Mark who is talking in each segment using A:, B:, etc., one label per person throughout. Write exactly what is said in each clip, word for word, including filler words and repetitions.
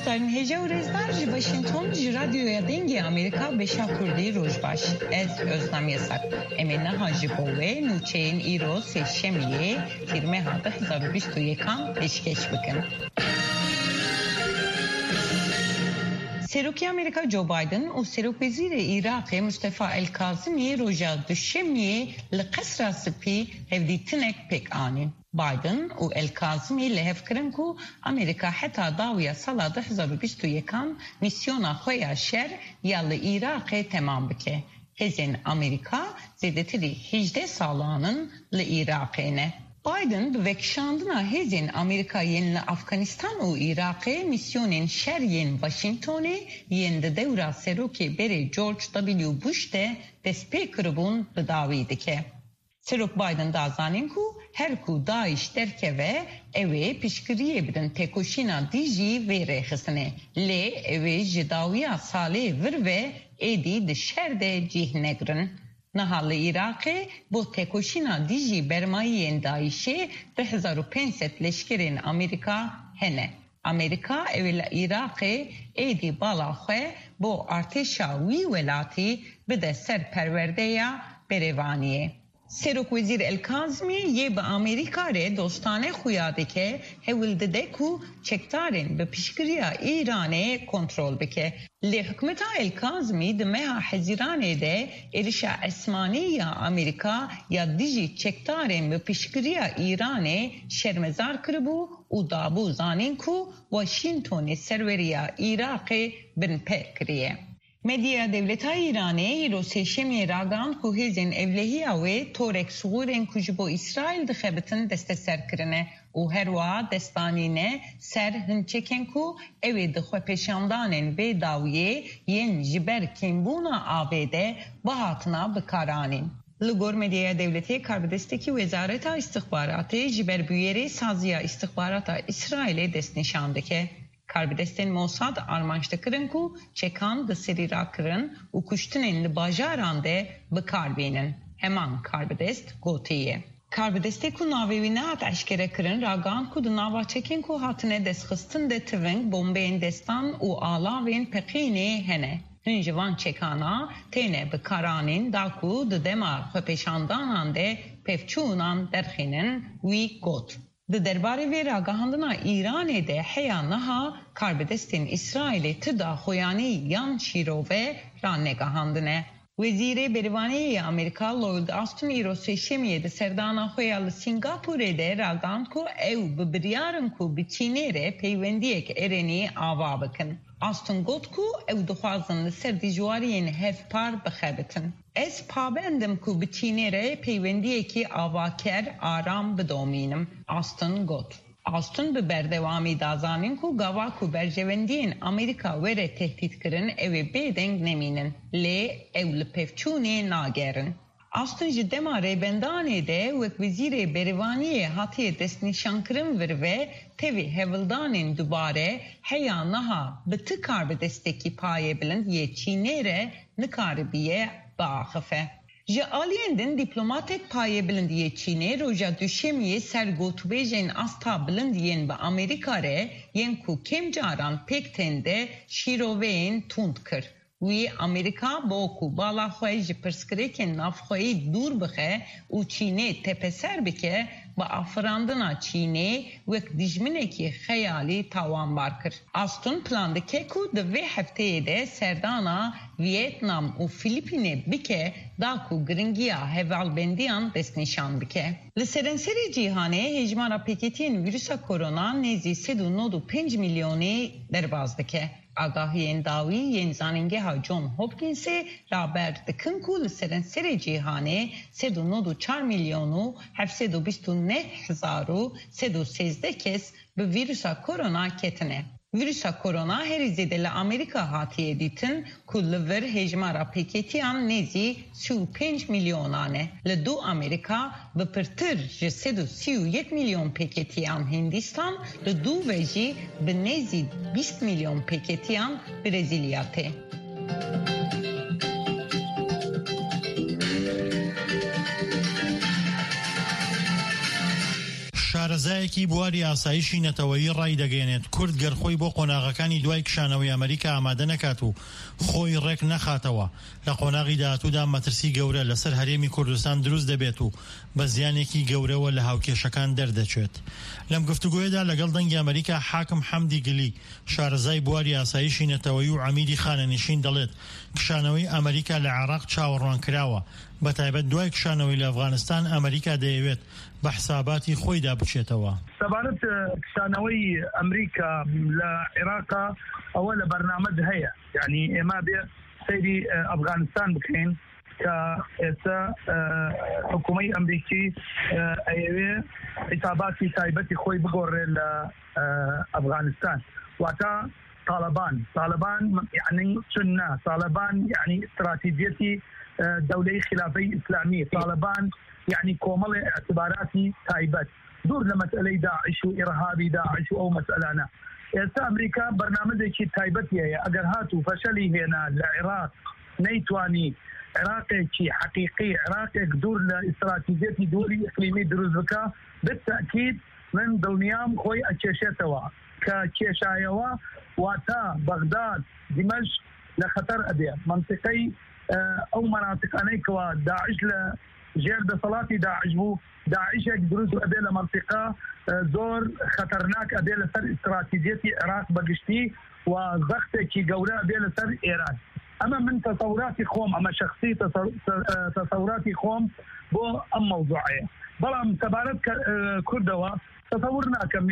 A: Dostların heja u rezbar ji Washington ji radyoya dengi Amerika beşa Kurdî rojbaş. Ez Özlem Yasak. Em ê niha ji bo wê nûçeyên îro sêşemiyê tîrmeha du hezar û bîst û yekan pêşkêş bikin. Serokê Amerika Joe Biden û Serokvezîrê Iraqê Mustafa El-Kazimî roja duşemiyê li Qesra Spî hevdîtinek pêk anîn. Biden û El-Kazimî li hev kirin ku Amerika heta dawiya sala du hezar û bîst û yekan misyona xwe ya şer ya li Iraqê temam bike. Hêzên Amerika zêdetirî hejdeh salanın li Iraqê ne. Biden bi vekişandina hêzên Amerîkayên li Afganistan û Iraqê misyonên şer yên Washingtonê yên di dewra serokê berê George W. Bush de destpê kiribûn bi dawî dike. Serok Biden da zanîn ku her ku Daesh derkeve ew ê piştgiriyê bidin têkoşîna dijî vê rêxistine. Lê ew ê ji dawiya salê vir ve êdî di şer de cih negirin. Niha li Iraqê bo têkoşîna dijî bermayiyên Daişê du hezar û pênc sed leşkerên Amerîka hene. Amerîka ew li Iraqê êdî bala xwe bo artêşa wî welatî bide ser perwerdeya berêvaniyê. Serokvezîr El-Kazimî yê bi Amerîka re dostane xuya dike hewil dide ku çekdarên bi piştgiriya Îranê kontrol bike. Lê hikûmeta El-Kazimî di meha Hezîranê de êrişa esmanî ya Amerîka ya dijî çekdarên bi piştgiriya Îranê şermezar kiribû û dabû zanîn ku Washingtonê serweriya Iraqê binpê kiriye. Medya devleta Îranê îro sêşemiyê ragand ku hêzên evlehiya wê torek sığûrên ku ji bo İsraîl dixebitin desteserkirine û her wiha destanîne ser hinçekên ku ew ê di xwepêşandanên vê dawiyê yên ji ber kêmbûna A B D bihatina bikaranîn. Li gor medyaya devletê karbidestekî Wezareta İstihbaratê ji ber bûyerê saziya istihbarata İsraîlê destnîşan dike. Karbidestên Mossad armanc dikirin ku çekan di serî rakirin û kuştinên li bajaran de bikarbînin. Heman karbidest gotiye. Karbidestê ku navê wî nehat eşkere kirin ragand ku di nava çekên ku hatine destxistin de tiving bombeyên destan û alavên peqînê hene. Hin ji van çekana têne bikaranîn da ku di dema xwepêşandanan de pevçûnan derxînin wî got. Di derbarê vê ragahandina Îranê de heya niha karbidestên İsraîlê tida xoyanî yan şîrove ranegahandine. Wezîrê Berîvaniyê ya Amerîka Lloyd Austin îro sêşemiyê di serdana xwe ya li Singapurê de ragand ku ew bi biryarin ku bi Çînê re peywendiyek erenî ava bikin. Austin got ku ew dixwazin li ser dijwariyên hevpar bixebitin. Ez pabendim ku bi Çînê re peywendiyekî avaker aram bidomînim. Austin got. Austin bi berdewamî da zanîn ku gava ku berjewendiyên Amerîka were tehdît kirin ew ê bêdeng nemînin. Lê ew li pevçûnê nagerin. Austin ji dema rêbendanê de wek wezîrê berîvaniyê hatiye destnîşankirin vir ve tevî hevildanên dubare heya niha bi ti karbidestekî payê bilind yê Çînê re nikaribiye biaxife. Ji aliyên din dîplomatek payê bilindiyê Çînê roja duşemiyê ser gotûbêjên asta bilindiyên bi Amerîka re yên ku kêm caran pêk tên de şîroveyên tund kir. Wî Amerîka bo ku bala xwe ji pirsgirêkên navxweyî dûr bixe û Çînê tepeser bike bi afirandina Çînê wek dijminekî xeyalî tawanbar kir. Austin plan dike ku di vê hefteyê de serdana Vietnam û Filîpînê bike da ku giringiya hevalbendiyan destnîşan bike. Li serenserê cîhanê hejmara pêketiyên vîrusa korona nêzî sed û nod û pênc milyonê derbas dike. Agahiyên dawî yên zanîngeha John Hopkinsê raber dikin ku li serenserê cîhanê sed û nod û çar milyon û hevsed û bîst û neh hezar û sed û sêzdeh kes bi vîrusa korona ketine. Vîrusa korona herî zêde li Amerîka hatiye dîtin ku li vir hejmara pêketiyan nêzî sî û pênc milyonan e. Li du Amerîka bi pirtir ji sed û sî û yek milyon pêketiyan Hindîstan li du ve jî bi nêzî bîst milyon pêketiyan Brezîlya tê.
B: شارەزایەکی بواری ئاسایشی نەتەوەیی ڕای دەگەێنێت کورد گەرخۆی بۆ قۆناغەکانی دوای کشانەوەی ئەمریکا ئامادە نەکات و خۆی ڕێک نەخاتەوە لە قۆناغی داهاتوودا مەترسی گەورە لەسەر هەرێمی کوردستان دروست دەبێت و بە زیانێکی گەورەوە لە هاوکێشەکان دەردەچێت. لەم گفتوگۆیەدا لەگەڵ دەنگی ئەمریکا حاکم حەمدی گلی شارەزای بواری ئاسایشی نەتەوەیی و عەمیدی خانەنشین دەڵێت کشانەوەی ئەمریکا لە عێراق چاوەڕوان کراوە، بە تایبەت دوای کشانەوەی لە ئەفغانستان ئەمریکا دەیەوێت بە حساباتی خۆیدا بچێتەوە.
C: سەبارەت کشانەوەی ئەمریکا لە عێراقا ئەوە لە بەرنامەج هەیە، یعنی ئێمە بێ سەیری ئەفغانستان بکەین کە ئێستا حکوومەی ئەمریکی ئەیەوێ حساباتی تایبەتی خۆی بگۆڕێ لە ئەفغانستان، واتە طالبان طالبان يعني سنة طالبان يعني استراتيجيتي دولة خلافي إسلامية طالبان يعني كومل اعتباراتي تايبت دور لمسألة داعش وإرهابي داعش أو مسألة إسا أمريكا برنامج شيء تايبتي هي أجر هاتو فشلي هنا العراق نيتواني عراقي شيء حقيقي عراقي دور لاستراتيجيتي دولي إقليمي دروزبكا بالتأكيد من دنيام خوي أتشيشتوا كتشيشايوا واتا بغداد دمشق لخطر أبيع منطقي أو مناطق أنيكوا داعش لجير بصلاتي داعش بو داعش يقدروا أبيع لمنطقة زور خطرناك أبيع لسر استراتيجيتي عراق بقشتي وضغطي جورا أبيع لسر إيران. أما من تصوراتي خوم أما شخصي تصوراتي خوم بو أم موضوعية بلام تبارك كردوا تصورنا كم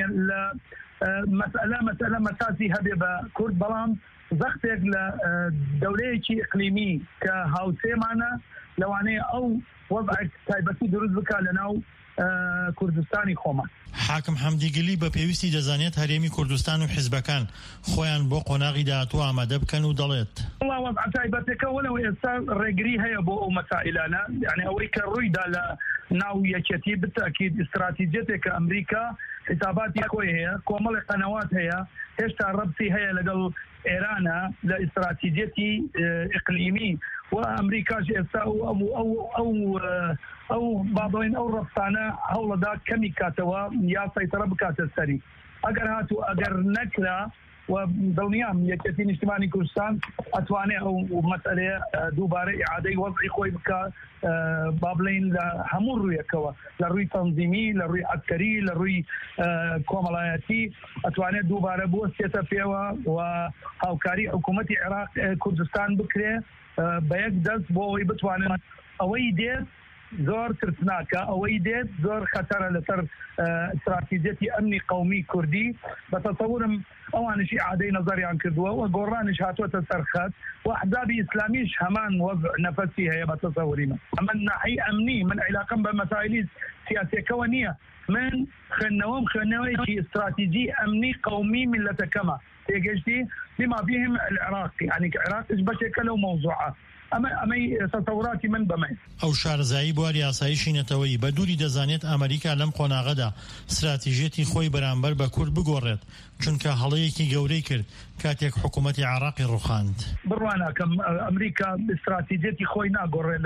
C: مسألة مسألة مساسي هبيبة كرد بلام ضغطك لدولة إقليمي كهاوسي معنا لو أنا أو وضعك تايبتي دروز بكا لناو کوردستانی خۆمان.
B: حاکم حەمدی گلی بە پێویستی دەزانێت هەرێمی کوردستان و حیزبەکان خۆیان بۆ قۆناغی داهاتوو ئامادە بکەن و دەڵێت
C: والله وضع تایبەتەکە وەلەو ئێستا ڕێگری هەیە بۆ ئەو مەسائلانە، یعنی ئەوەی کە ڕوویدا لە ناو یەکێتی بالتأکید استراتیجێتێکە ئەمریکا حساباتی خۆی هەیە، کۆمەڵی قەنەوات هەیە، هێشتا ڕەبسی هەیە لەگەڵ ئێرانە لە استراتیجێتی ئیقلیمی وأمريكاش أو أو أو أو أو بعضين أو ربطانا هولا دا كمي كاتوا يا سيطرة بكات السري أجر هاتو أجر نكرة ودونيام يكتين اجتماعي كردستان أتواني أو مسألة دوباره إعادة وضع خوي بكا بابلين لهمور روي كوا لروي تنظيمي لروي عسكري لروي كومالاياتي أتواني دوباره بوسيتا فيها وهاوكاري حكومة العراق كردستان بكرة بەیەک دەست بۆ ئەوەی بتوانن ئەوەی دێت زۆر ترسناکە ئەوەی دێت زۆر خەتەرە لەسەر استراتیجێتی ئەمنی قەومی کوردی بە تەسەورم ئەوانشی عادەی نەزەریان کردووە و گۆڕانش هاتووەتە سەرخەت و ئەحزابی ئیسلامیش هەمان وەضع نەفەسی هەیە بە تەسەوری من ئەمە ناحی ئەمنی من عیلاقەم بە مەسائلی سیاسیەکەوە نییە، من خوێندنەوەم خوێندنەوەیەکی استراتیجی ئەمنی قەومی میلەتەکەمە تێگەشتی بما بهم العراق، يعني العراق بشكل لو موضوعات أما أما تصوراتي من بمين
B: أو شارزایی بواری ئاسایشی نەتەوەیی بە دووری دەزانێت ئەمریکا لەم قۆناغەدا استراتیژێتی خۆی بەرامبەر بە کورد بگۆڕێت چونکە هەڵەیەکی گەورەی کرد کاتێک حکوومەتی عراقی ڕوخاند.
C: بڕوانە کەم ئەمریکا استراتیجێتی خۆی ناگۆڕێت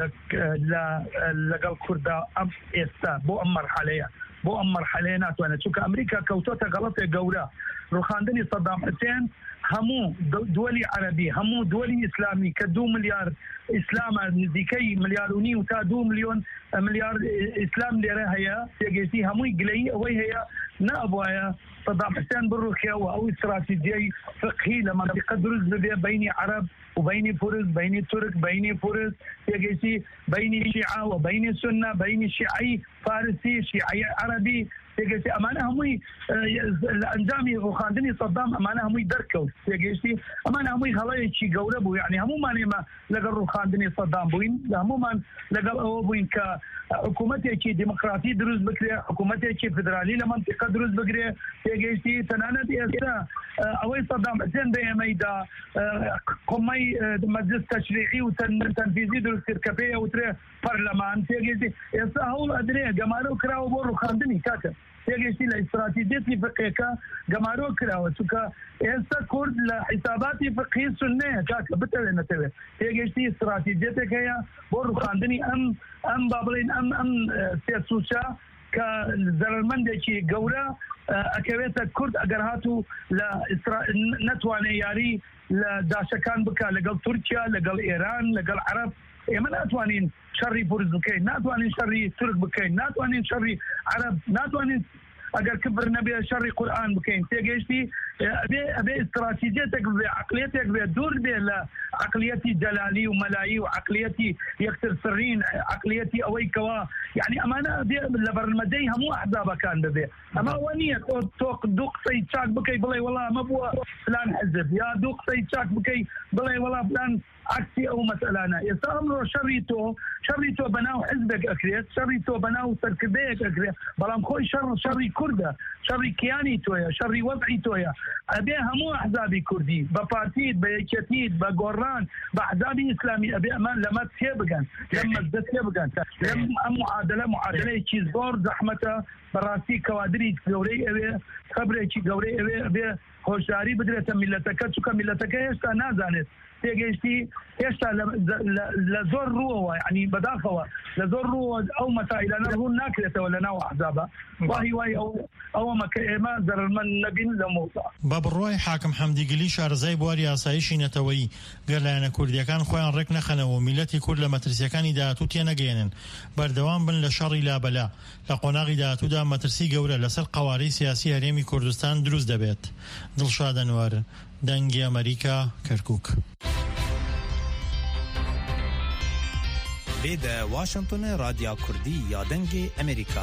C: لەگەڵ کووردا ئەم ئێستا بۆ ئەم مەرحەلەیە بۆ ئەم مەرحەلەیە ناتوانێت چونکە ئەمریکا کەوتۆتە گەڵەتێک گەورە ڕوخاندنی سەدام حوسێن همو دولي عربي همو دولي إسلامي كدو مليار إسلام نزيكي ملياروني وتا دو مليون مليار إسلام ليرة هيا تيجي همو يقلي وهي هي نابوايا صدام حسين بالروخيا أو استراتيجي فقهي لما تقدرز بين عرب وبين فرز بين ترك بين فرز تيجي بين شيعة وبين سنة بين شيعي فارسي شيعي عربي تيجي أمانة هموي الأنجامي وخاندني صدام أمانة هموي دركو تيجي أمانة هموي خلايا شيء جوربو يعني همو ما نما لقرو خاندني صدام بوين همو ما لقرو بوين كحكومتي شيء ديمقراطي دروز بكرة حكومتي شيء فدرالي لمنطقة دروز بكرة تيجي تنانا ديسا أوي صدام حسين بيميدا قمي مجلس تشريعي وتنفيذي دروز كركبية وترى برلمان تيجي يسا هول أدري جمالو كراو بورو خاندني كاتا تيجي لاستراتيجيتي فقهية جمارو كراوة سكا إنسا كورد لحساباتي فقهي سنة كاكا بتلي نتوي تيجي استراتيجيتك هي بورو خاندني أم أم بابلين أم أم سياسوشا کە زەرمەندێکی گەورە ئەکەوێتە کورد ئەگەر هاتوو لە نەتوانێ یاری لە داشەکان بکە لەگەڵ تورکیا لەگەڵ ئێران لەگەڵ عەرەب ئێمە ناتوانین شەڕی بورز بکەین ناتوانین شەڕی تورک بکەین ناتوانین شەڕی عەرەب ناتوانین ئەگەر کبر نەبێ شەڕی قورئان بکەین تێگەیشتی ئەبێ ئەبێ استراتیجیەتێک بێ عقلیەتێک بێ دوور بێ لە عقلیەتی جەلالی و مەلایی و عقلیەتی یەکتر سڕین عقلیەتی ئەوەی کەوا یعنی ئەمانە بێ لە بەرنمەدەی هەموو ئەحزابەکان ببێ ئەمە ئەوە نییە تۆ دوو قسەی چاک بکەی بڵێ وەڵا ئەمە بووە فلان حزب یا دوو قسەی چاک بکەی بڵێ وەڵا فلان عكسي او مسألة يستعملوا شريتو شريتو بناو حزبك اكريت شريتو بناو سركبيك اكريت بلام خوي شر شري كردة شري كياني تويا شري وضعي تويا ابيها مو احزابي كردي ببارتيد بيكتيد بقران باحزابي اسلامي ابي امان لما تسيبقن لما تسيبقن لما معادلة معادلة شي زور زحمته براسي كوادري قوري ابي خبري شي قوري ابي ابي هوشداري بدرت ملتك تشكا ملتك هێشتا نازانێت تێگەیشتی هێشتا لە زۆر ڕووەوە یعنی بەداخەوە لە زۆر ڕووە ئەو مەسائلانە ڕوون ناکرێتەوە لە ناو ئەحزابە وای وای ئەوە مەکە ئێمە زەرمەند نەبین لە مۆزوع
B: بە بڕوای حاکم حەمدیگلی شارەزای بواری یاسایشی نەتەوەیی گەلایەنە کوردیەکان خۆیان ڕێک نەخەنەوە و میلەتی کورد لە مەترسیەکانی داهاتوو تێنەگەێنن بەردەوام بن لە شەڕی لابەلا لە قۆناغی داهاتوودا مەترسی گەورە لەسەر قەوارەی سیاسی هەرێمی کوردستان دروست دەبێت. دڵشاد ئەنوەر، دەنگی ئەمریکا، کەرکووک.
D: لێدە واشنگتن رادیا کوردی یا دەنگی ئەمریکا.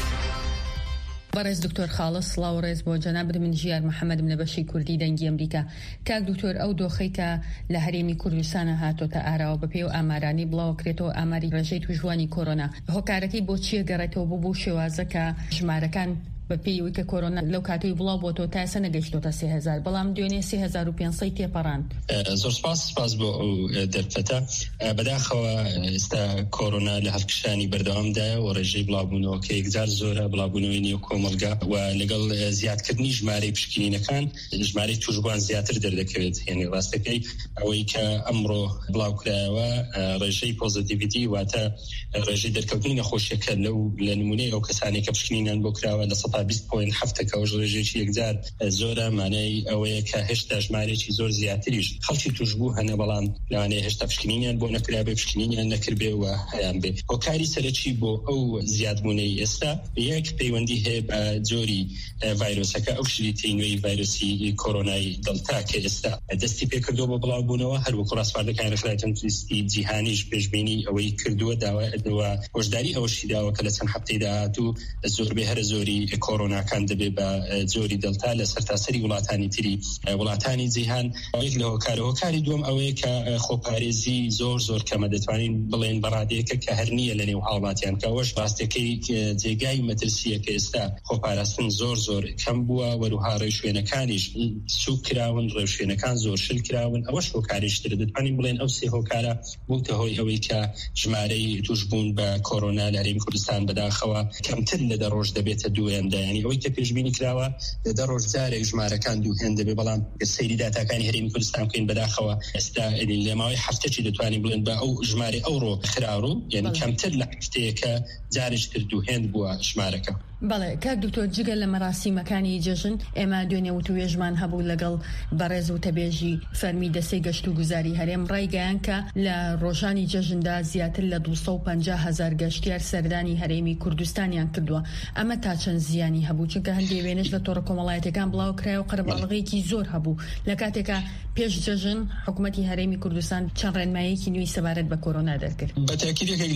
E: بەڕێز دکتۆر خاڵس سڵاو ڕێز بۆ جەناب من ژیار محەممەد لە بەشی کوردی دەنگی ئەمریکا. کاک دکتۆر ئەو دۆخەی کە لە هەرێمی کوردستانە هاتۆتە ئاراوە بەپێی و ئامارانی بڵاوکرێتەوە ئاماری ڕێژەی توژوانی کۆرۆنا هۆکارەکەی بۆ چیە گەڕێتەوە بۆ بۆ شێوازە کە ژمارەکان بەپێی کە کۆرۆنا لەو کاتەی بڵاو بۆ تۆ تاسە نەگەیشتۆتە سێ هەزار بەڵام دوێنێ سێ هەزار و پێنجسەد تێپەڕان.
F: زۆر سپاس سپاس بۆ ئەو دەرفەتە. بەداخەوە ئێستا کۆرۆنا لە هەڵکشانی بەردەوامدایە و ڕێژەی بڵاوبوونەوە کە یەکجار زۆرە بڵاوبوونەوەی نیو کۆمەلگا و لەگەڵ زیادکردنی ژمارەی پشکنینەکان ژمارەی توشبوان زیاتر دەردەکەوێت. یعنی ڕاستەکەی ئەوەی کە ئەمڕۆ بڵاوکرایەوە ڕێژەی پۆزیتیڤیتی واتە ڕێژەی دەرکەوتنی نەخۆشیەکە لەو لە نمونەی ئەو کەسانی کە پشکنینیان بۆ کراوە لە بیست پوینت هەفت کەوژ ڕێژێکی یەکجار زۆرە مانای ئەوەیە کە هێشتا ژمارێکی زۆر زیاتریش خەڵکی توشبوو هەنە بەڵام لەوانەیە هێشتا پشکنینیان بۆ نەکرابێ پشکنینیان نەکردبێ و هەیان بێ. هۆکاری سەرەکی بۆ ئەو زیادبوونەی ئێستا یەک پەیوەندی هەیە بە جۆری ڤایرۆسەکە ئەو شریتەی نوێی ڤایرۆسی کۆرۆنای دڵتا کە ئێستا دەستی پێکردەوە بە بڵاوبوونەوە هەروەکو ڕاستپاردەکانی ڕێکخراوەتی تونستی جیهانیش پێشبینی ئەوەی کردووە داوای هۆشداری ئەوەشی داوە کە لە چەند هەفتەی داهاتوو زۆربەی هەرە زۆری کۆرۆناکان دەبێت بە جۆری دڵتا لە سەرتاسەری وڵاتانی تری وڵاتانی جیهان. یەک لە هۆکارە هۆکاری دووەم ئەوەیە کە خۆپارێزی زۆر زۆر کەمە دەتوانین بڵێن بەڕادەیەکە کە هەر نییە لە نێو هاوڵاتیان کەەوەش ڕاستەکەی جێگای مەترسیە کە ئێستا خۆپاراستن زۆر زۆر کەم بووە وەروها ڕێوشوێنەکانیش سوک کراون ڕێوشوێنەکان زۆر شل کراون. ئەوەش هۆکاریشتر دەتوانین بڵێن ئەو سێ هۆکارە بووتە هۆی ئەوەی کە ژمارەی توشبوون بە کۆرۆنا لە هەرێمی کوردستان بەداخەوە کەمتر لە دە ڕۆژ دەبێتە دووهێندە. یعنی ئەوەی کە پێشبینی کراوە لە دە ڕۆژ جارێک ژمارەکان دووهێن دەبێ بەڵام سەیری داتاکانی هەرێمی کوردستان بکەین بەداخەوە ئێستا لە ماوەی هەفتەی دەتوانین بڵێن بە ئەو ژمارە ئەوڕۆ خراڕوو یعنی کەمتر لە هەفتەیەکە جارێک تر دووهێند بووە ژمارەکە.
E: بەڵێ کاک دکتۆر جگە لە مەراسیمەکانی جەژن ئێمە دوێنێ وتوێژمان هەبوو لەگەڵ بەڕێز و تەبێژی فەرمی دەستەی گەشت و گوزاری هەرێم ڕایگەیان کە لە ڕۆژانی جەژندا زیاتر لە دووسە و پەنجا هەزار گەشتیار سەردانی هەرێمی کوردستانیان کردووە. ئەمە تا چەند زیانی هەبوو چونکە هەندێک وێنەش لە تۆڕە کۆمەڵایەتەکان بڵاو کرای و قەرەباڵغەیەکی زۆر هەبوو لە کاتێکە پێش جەژن حکوومەتی هەرێمی کوردستان چەند ڕێنماییەکی نوێی سەبارەت بە کۆرۆنا دەرکرد.
F: بەتاکیدێک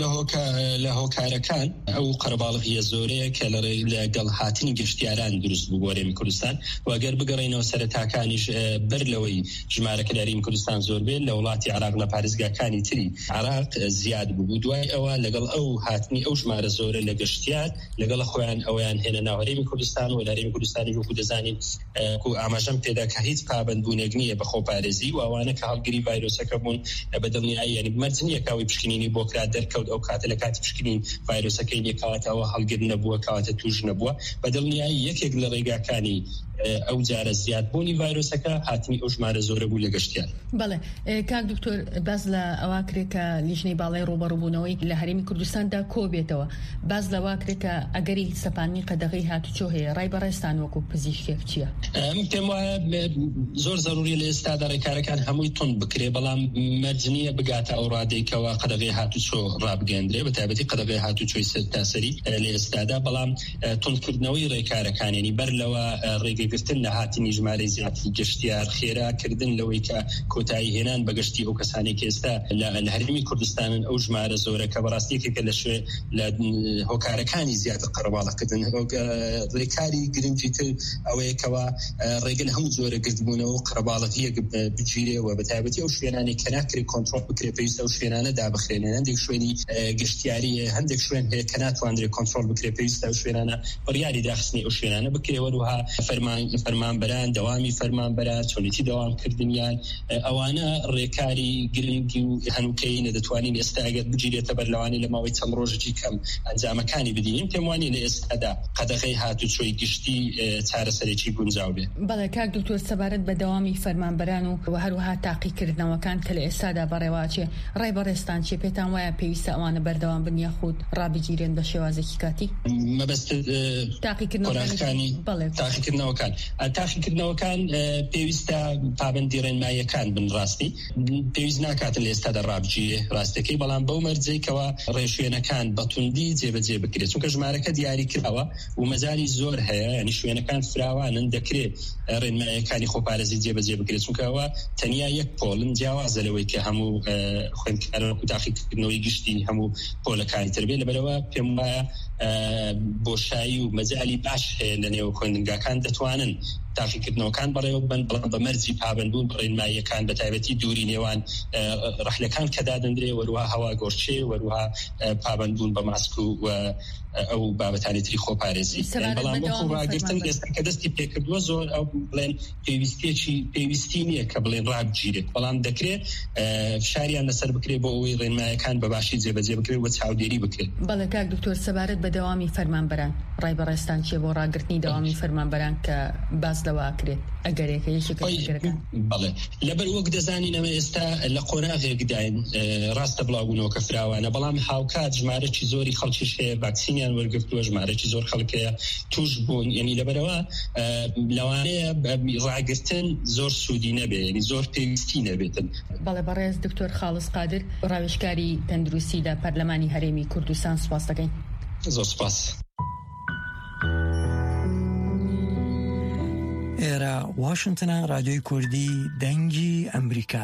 F: لە هۆکارەکان ئەو قەرەباڵغیە زۆرەیە کە لەگەڵ هاتنی گەشتیاران دروست بوو بۆ هەرێمی کوردستان و ئەگەر بگەڕێنەوە سەرەتاکانیش بەر لەوەی ژمارەکە لە هەرێمی کوردستان زۆر بێت لە وڵاتی عراق لە پارێزگاکانی تری عراق زیاد بوو. دوای ئەوە لەگەڵ ئەو هاتنی ئەو ژمارە زۆرە لە گەشتیار لەگەڵ خۆیان ئەویان هێنە ناو هەرێمی کوردستان و لە هەرێمی کوردستانی وەکو دەزانین ئاماژەم پێدا کە هیچ پابەندبوونێک نییە بە خۆپارێزی و ئەوانە کە هەڵگری ڤایرۆسەکە بوون بەدڵنیایی یعنی مەرجنیە کاوی پشکنینی بۆ کرا دەرکەوت ئەو کاتە لە کاتی پشکنین ڤایرۆسەکەی لێکاتەوە هەڵگر نەبووە کاتە توژ نەبووە بە دڵنیایی یەکێک لە ڕێگاکانی ئەو جارە زیادبوونی ڤایرۆسەکە هاتنی ئەو ژمارە زۆرە بوو لە گەشتیان.
E: بەڵێ کاک دکتۆر باز لە ئەوە کرێکە لیژنەی باڵای ڕوبەڕووبوونەوەی لە هەرێمی کوردستاندا کۆ بێتەوە، باز لەوە کرێکە ئەگەری سەپانی قەدەغی هاتوچۆ هەیە ڕای بەڕێستان وەکو پزیشکێک چییە؟
F: پێم وایە زۆر ضروری لە ئێستادا ڕێکارەکان هەمووی تون بکرێ، بەڵام مەرجنیە بگاتە ئەو ڕادەیەکەوە قەدەغی هاتوچۆ ڕابگەندرێ، بە تایبەتی قەدەغی هاتوچۆی سەرتاسەری لە ئێستادا، بەڵام تونکردنەوەی ڕێکارەکانێنی بەر لەوە ڕێگەگرتن لە هاتنی ژمارەی زیاتری گەشتیار، خێراکردن لەوەی کە کۆتایی هێنان بە گەشتی ئەو کەسانی کە ئێستا لە هەرێمی کوردستانن ئەو ژمارە زۆرە کە بەڕاستیەکێکە لە شوێ لە هۆکارەکانی زیاتر قەرەباڵەکردن. ڕێکاری گرنگی تر ئەوەیەکەوە ڕێگەن هەموو جۆرە گرتبوونەوە و قەرەباڵەتیە بگیرێەوە، بە تایبەتی ئەو شوێنانی کە ناکرێت کۆنتڕۆڵ بکرێت پێویستە ئەو شوێنانە دابخرێنن. هەندێک شوێنی گەشتیاریە، هەندێک شوێن هەیە کە ناتوانرێت کۆنتڕۆڵ بکرێت، پێویستە ئەو شوێنانە بڕیاری داخستنی ئەو شوێنانە بکرێت، وەروها فەرمانبەران دەوامی فەرمانبەران چۆنیتی دەوامکردنیان ئەوانە ڕێکاری گرنگی و هەنووکەی نەدەتوانین ئێستا ئەگەر بگیرێتە بەرلەوانی لە ماوەی چەند ڕۆژێکی کەم ئەنجامەکانی بدەین. پێم وانە لە ئێستادا قەدەغەی هاتوچۆی گشتی چارەسەرێکی گونجاو بێ.
E: بەڵێ کاک دکتۆر سەبارەت بە دەوامی فەرمانبەران و هەروەها تاقیکردنەوەکان کە لە ئێستادا بەڕێواچێ ڕای بەڕێستان چێ پێتان وایە پێویستە ئەوانە بەردەوام بن یاخود ڕابگیرێن بە شێوازێکی کاتی؟
F: مەبەست تاقیکردنەوەکان تاقیکردنەوەکان پێویستە پابەندی ڕێنماییەکان بن. ڕاستی پێویست ناکاتن لە ئێستادا ڕابگیرێ ڕاستەکەی، بەڵام بەو مەرجەیەکەوە ڕێشوێنەکان بە توندی جێبەجێ بکرێت، چونکە ژمارەکە دیاری کراوە و مەجای زۆر هەیە، ینی شوێنەکان فراوانن، دەکرێت ڕێنماییەکانی خۆپارێزی جێبەجێ بکرێت، چونکە ئەوە تەنیا یەک پۆڵن جیاوازە لەوەی کە هەموو خوێندکاران و تاقیکردنەوەی گشتی هەموو پۆلەکانی تر بێت. لەبەرەوە پێم وایە بۆشایی و مەجای باش هەیە لە نێو خوێندنگاکان دەتوانن تاقیکردنەوەکان بەڕێوە بن، بەڵام بە مەرجی پابندبوون ڕێنماییەکان بە تایبەتی دووری نێوان ڕەحلەکان کە دادەندرێ، وەروها هەوا گۆڕچێ، وەروها پابندبوون بە ماسک و ئەو بابەتانی تری خۆپارێزی. بەڵام بۆ خۆڕاگرتن ئێستا کە دەستی پێکردووە زۆر ئەو بڵێن پێویستێکی پێویستی نییە کە بڵێن ڕابگیرێت، بەڵام دەکرێت فشاریان لەسەر بکرێت بۆ ئەوەی ڕێنماییەکان بە باشی جێبەجێ بکرێت و چاودێری بکرێت.
E: بەڵێ کاک دکتۆر سەبارەت بە دەوامی فەرمانبەران ڕای بەڕێستان چیە بۆ ڕاگرتنی دەوامی فەرمانبەران کە باز لەوە ئاکرێت ئەگەرێکە یەکێکەکان؟ بەڵێ
F: لەبەر وەک دەزانینەوە ئێستا لە قۆناغێکداین ڕاستە بڵاوبوونەوە کە فراوانە، بەڵام هاوکات ژمارەی زۆری خەڵکیش هەیە ڤاکسینیان وەرگرتووە، ژمارەی زۆر خەڵکەیە توش بوون، یعنی لەبەرەوە لەوانەیە ڕاگرتن زۆر سوودی نەبێت، یعنی زۆر پێویستی نەبێتن.
E: بەڵێ بەڕێز دکتۆر خاڵس قادر، ڕاوێژکاری تەندروستی لە پەرلەمانی هەرێمی کوردستان، سوپاس دەکەین.
F: زۆر سوپاس.
G: ئێرە واشنگتنە، رادیۆی کوردی دەنگی ئەمریکا.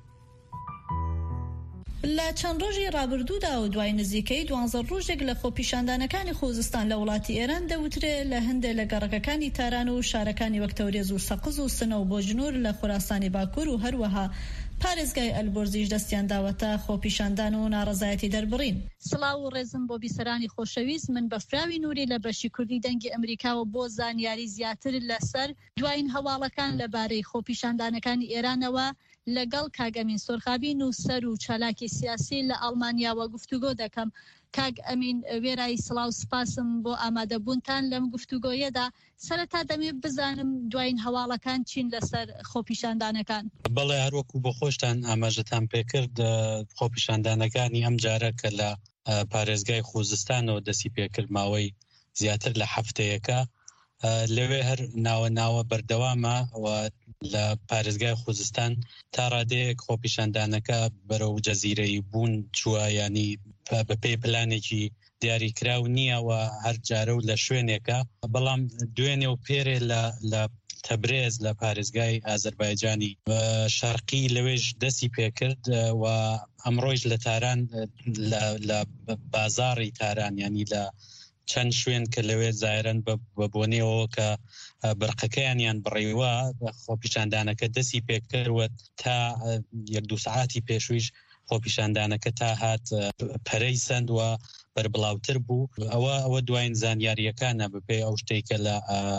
H: لە چەند ڕۆژی ڕابردوودا و دوای نزیکەی دوانزە ڕۆژێک لە خۆپیشاندانەکانی خۆزستان لە وڵاتی ئێران دەوترێت لە هەندێک لە گەڕەکەکانی تاران و شارەکانی وەک تەورێز و سەقز و سنە و بۆژنور لە خوراسانی باکوور و هەروەها پارێزگای ئەلبۆرزیش دەستیان داوەتە خۆپیشاندان و ناڕەزایەتی دەربڕین. سڵاو و ڕێزم بۆ بیسەرانی خۆشەویست، من بەفراوی نووری لە بەشی کوردی دەنگی ئەمریکاوە بۆ زانیاری زیاتر لەسەر دوایین هەواڵەکان لەبارەی خۆپیشاندانەکانی ئێرانەوە لەگەڵ کاگەمین سۆرخابین و سەر و چالاکی سیاسی لە ئەڵمانیاوە گفتوگۆ دەکەم. کاگ ئەمین وێرای سڵاو سپاسم بۆ ئامادەبوونتان لەم گفتوگۆیەدا. سەرەتا دەمێ بزانم دوایین هەواڵەکان چین لەسەر خۆپیشاندانەکان.
I: بەڵێ هەروەکو بۆ خۆشتان ئاماژەتان پێکرد، خۆپیشاندانەکانی ئەم جارە کە لە پارێزگای خوزستانەوە دەستی پێکرد ماوەی زیاتر لە هەفتەیەکە، لەوێ هەر ناوە ناوە بەردەوامە و لە پارێزگای خوزستان تا ڕادەیەک خۆپیشاندانەکە بەرەو جەزیرەی بوون چووە، ینی بەپێی پلانێکی دیاریکراو نییە و هەر جارە و لە شوێنێکە. بەڵام دوێنێ و پێرێ لە تەبرێز لە پارێزگای ئازەربایجانی شەرقی لەوێش دەستی پێکرد و ئەمڕۆیش لە تاران لە بازاڕی تاران، ینی لە چەند شوێن کە لەوێ زایرن بە بۆنێەوە کە بەرقەکەیانیان بڕێوە، خۆپیشاندانەکە دەستی پێکردوە تا یەک دوو سعاتی پێشویش خۆپیشاندانەکە تا هات پەرەی سند و بەربڵاوتر بوو. ئەوە ئەوە دوایین زانیاریەکانە بەپێی ئەو شتێکە لە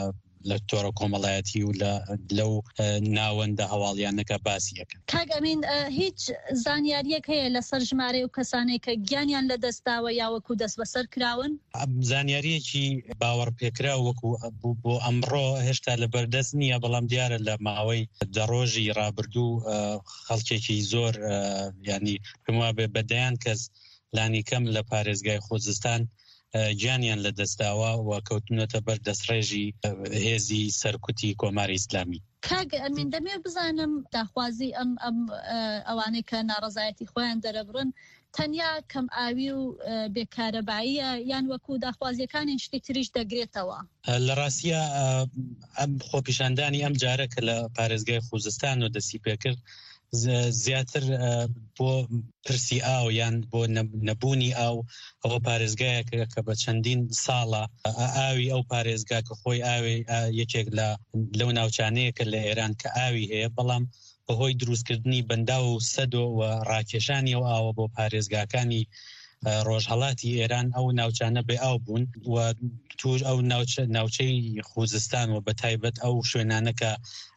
I: لە تۆڕە کۆمەڵایەتی و لەو ناوەندە هەواڵیانەکە باسیەکەن.
H: کاک ئەمین هیچ زانیاریەک هەیە لەسەر ژمارە و کەسانێک کە گیانیان لە دەستاوە یا وەکو دەست بەسەر کراون؟
I: زانیاریەکی باوەڕ پێکرا وەکو بۆ ئەمڕۆ هێشتا لە بەردەست نییە، بەڵام دیارە لە ماوەی دەڕۆژی ڕابردوو خەڵکێکی زۆر ینی پێم وابێ بەدەیان کەس لانی کەم لە پارێزگای خۆزستان گیانیان لە دەستاوە و کەوتونەتە بەر دەستڕێژی هێزی سەرکوتی کۆماری ئیسلامی.
H: کاگ ئەمین دەمێ بزانم داخوازی ئەم ئەم ئەوانەی کە ناڕەزایەتی خۆیان دەرەبڕن تەنیا کەم ئاوی و بێکارەباییە یان وەکو داخوازیەکانی شتی تریش دەگرێتەوە؟
I: لە ڕاستیە ئەم خۆپیشاندانی ئەم جارە کە لە پارێزگای خوزستان و دەستی پێکرد زیاتر بۆ پرسی ئاو یان بۆ نەبوونی ئاو ئەوە پارێزگایەکە کە بە چەندین ساڵە ئاوی ئەو پارێزگا کە خۆی ئاوی یەکێک لە لەو ناوچانەیەکە لە ئێران کە ئاوی هەیە، بەڵام بەهۆی دروستکردنی بەندا و سەدۆ و ڕاکێشانی ئەو ئاوە بۆ پارێزگاکانی ڕۆژهەڵاتی ئێران ئەو ناوچانە بێ ئاو بوون و توش ئەو ناوچەی خوزستان و بە تایبەت ئەو شوێنانەکە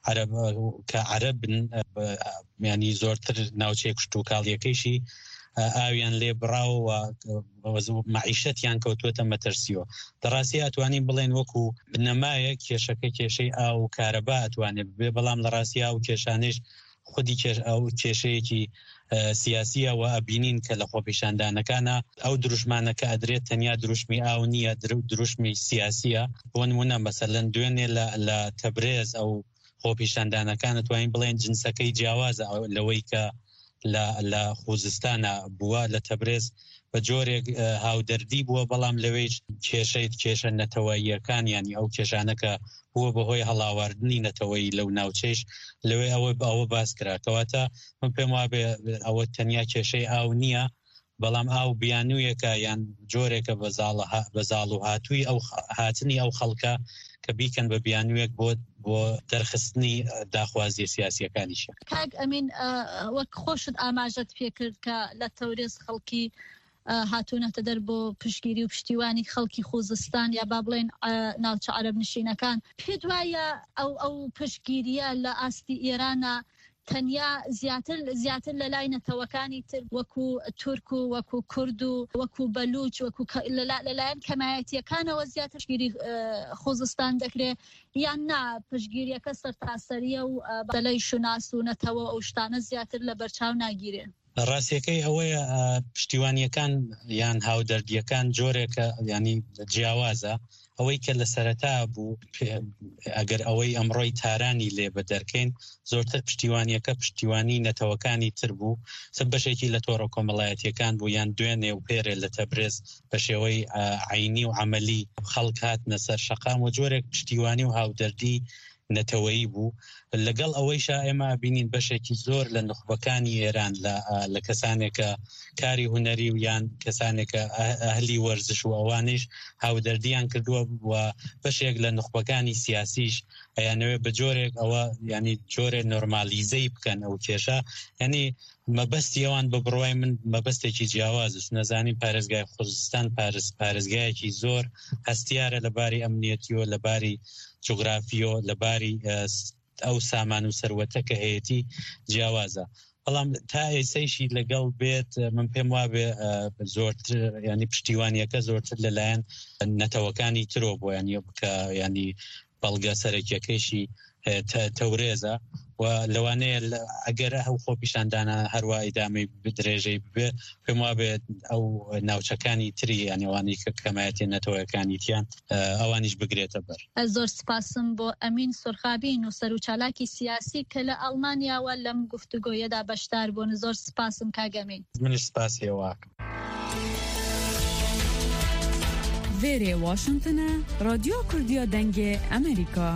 I: کە عەرەبن ینی زۆرتر ناوچەی کشت و کاڵیەکەیشی ئاویان لێ بڕاوە و معیشەتیان کەوتوێتە مەترسیەوە. دەڕاستی ئەتوانین بڵێن وەکو بنەمایە کێشەکە کێشەی ئاو و کارەبا ئەتوانێت بێ، بەڵام لە ڕاستی ئاو کێشانش خودی ئەو کێشەیەکی سیاسیە و ئەبینین کە لە خۆپیشاندانەکانە ئەو دروشمانەکە ئەدرێت تەنیا دروشمی ئاو نییە، دروشمی سیاسیە. بۆ نمونە مەسەلەن دوێنێ لە تەبرێز ئەو خۆپیشاندانەکانە توانین بڵێن جنسەکەی جیاوازە لەوەی کە لە خوزستانە بووە لە تەبرێز بە جۆرێک هاودەردی بووە، بەڵام لەوەیش کێشەیت کێشە نەتەوەییەکان ینی ئەو کێشانەکە بووە بەهۆی هەڵاواردنی نەتەوەیی لەو ناوچەیش لەوێ ئەوە ئەوە باس کرا. کەواتە من پێم وابێ ئەوە تەنیا کێشەی ئاو نییە، بەڵام ئاو بیانوویەکە یان جۆرێکە بە زاڵ و هاتووی ئەو هاتنی ئەو خەڵکە کە بیکەن بە بیانوویەک بۆ بۆ دەرخستنی داخوازی سیاسیەکانیشە.
H: کاک ئەمین وەک خۆشت ئاماژەت پێکرد کە لە تەورێز خەڵکی هاتوونەتە دەر بۆ پشتگیری و پشتیوانی خەڵکی خوزستان یا با بڵێن ناوچە عەرەب نشینەکان، پێ وایە ئەو ئەو پشتگیریە لە ئاستی ئێرانە تەنیا زیاتر زیاتر لە لای نەتەوەکانی تر وەکو تورک و وەکو کورد و وەکو بەلوچ وەکو لەلایەن کەمایەتیەکانەوە زیاتر پشتگیری خوزستان دەکرێت یان نا پشتگیریەکە سەرتاسەریە و بەلای شوناس و نەتەوە ئەو شتانە زیاتر لە بەرچاو ناگیرێ؟
I: ڕاستیەکەی ئەوەیە پشتیوانیەکان یان هاودەردیەکان جۆرێکە ینی جیاوازە. ئەوەی کە لە سەرەتا بوو ئەگەر ئەوەی ئەمڕۆی تارانی لێ بە دەرکەین زۆرتر پشتیوانیەکە پشتیوانی نەتەوەکانی تر بوو، سە بەشێکی لە تۆڕە کۆمەڵایەتیەکان بوو یان دوێنێ و پێرێ لە تەبرێز بە شێوەی عینی و عەمەلی خەڵک هاتنە سەر شەقام و جۆرێک پشتیوانی و هاودەردی نەتەوەیی بوو. لەگەڵ ئەوەیشا ئێمە بینین بەشێکی زۆر لە نخبەکانی ئێران لە کەسانێکە کاری هونەری و یان کەسانێکە ئەهلی وەرزش و ئەوانش هاودەردیان کردووە و بەشێک لە نخبەکانی سیاسیش ئەیانەوێ بە جۆرێک ئەوە ینی جۆرێ نۆرمالیزەی بکەن ئەو کێشە. ینی مەبەستی ئەوان بە بڕوای من مەبەستێکی جیاوازش نەزانین پارێزگای خوزستان پارێز پارێزگایەکی زۆر هەستیارە لەباری ئەمنیەتیۆ لەباری جوگرافیۆ لەباری ئەو سامان و سەروەتە کە هەیەی جیاوازە. بەڵام تا ئێسەیشی لەگەڵ بێت من پێم وابێ زۆرتر ینی پشتیوانیەکە زۆرتر لەلایەن نەتەوەکانی ترۆ بۆ ینی بکە ینی بەڵگە سەرەکیەکەیشی تەورێزە و لەوانەیە ئەگەر ئەو خۆپیشاندانە هەروە ئیدامەی بدرێژەی ببێ پێم وابێ ئەو ناوچەکانی تری یانەوانی کە کەمایەتی نەتەوەیەکانی تیان ئەوانیش بگرێتە بەر.
H: زۆر سپاسم بۆ ئەمین سورخابین و سەرۆکچالاکی سیاسی کە لە ئەڵمانیاوە لەم گفتوگۆیەدا بەشدار بوون. زۆر سپاسم کاگەمین.
I: منش سپاسی ئێواکەم.
J: Vêrê Washington'a Radyo Kurdiya Dengê Amerîka.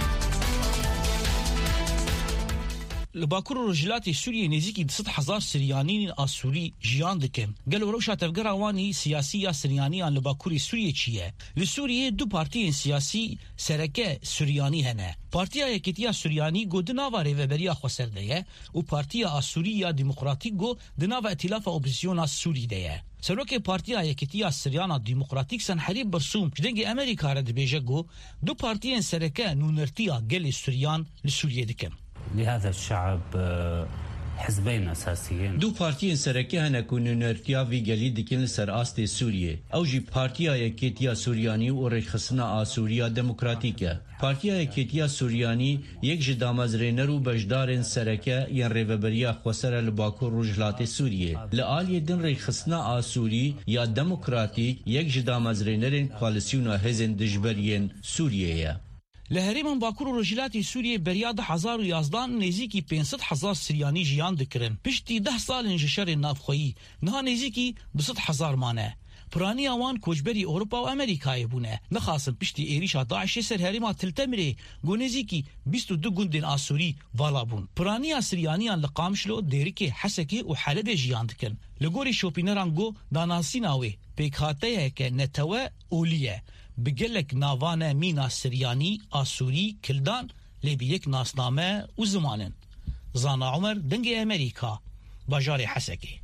K: Li Bakur Rojhilatê Sûriyê nêzîkî di sed hezar Siryanîn a Sûrî jiyan dikin. Gelo rewşa tevgera wanî siyasî ya Siryanîyan li Bakurê Sûriyê çi ye? Li Sûriyê du partiyên siyasî sereke Suryanî hene. Partiya Yekîtiya Suryanî got di nava rêveberiya Xweser de ye û Partiya a Sûrî ya Demokratîk got di nava Îtîlafa Opozîsyona Sûrî de ye. سروک پارتیا یکیتیا سریانا دیموکراتیک سن حریب برسوم جدنگ امریکا رد بیجه گو دو پارتیین سرکه نونرتیا گل سوریان لسوریه دکن.
L: لهذا الشعب حزبين أساسيين.
M: دو بارتيين سركي هنا كونو نرتيا في جليد دكين سر آستي سوريا أو جي بارتيا يكيتيا سورياني ورخصنا آ سوريا ديمقراطيكا. بارتيا يكيتيا سورياني يك جدامز رينرو بجدارن سركي ين ريفبريا خسر لباكور رجلات سوريا. لآل يدن رخصنا آ سوري يا ديمقراطيك يك جدامز رينرن كواليسيونا هزن دجبرين سوريا.
K: لهريمن باكور و رجلاتی سوریه بریاد هزار و یازدان نزیکی پانصد هزار سریانی جیان دکرن. پشتی ده سال انجشر نافخویی نه نزیکی بسط هزار مانه. پرانی آوان کوچبری اروپا و امریکای بونه. نخواستن پشتی ایریشا داعش سر هریما تلتمره گو نزیکی بیست و دو گندن آسوری والا بون. پرانی سریانیان لقامشلو دیریک حسکی و حلب جیان دکن. لگوری شوپینران گو داناسیناوی پیکاته که نتوه اولیه. بگلک ناوانه مینا سریانی آسوری کلدان لیبی یک ناسنامه و زمانن. زانا عمر دنگ امریکا باجار حسکی.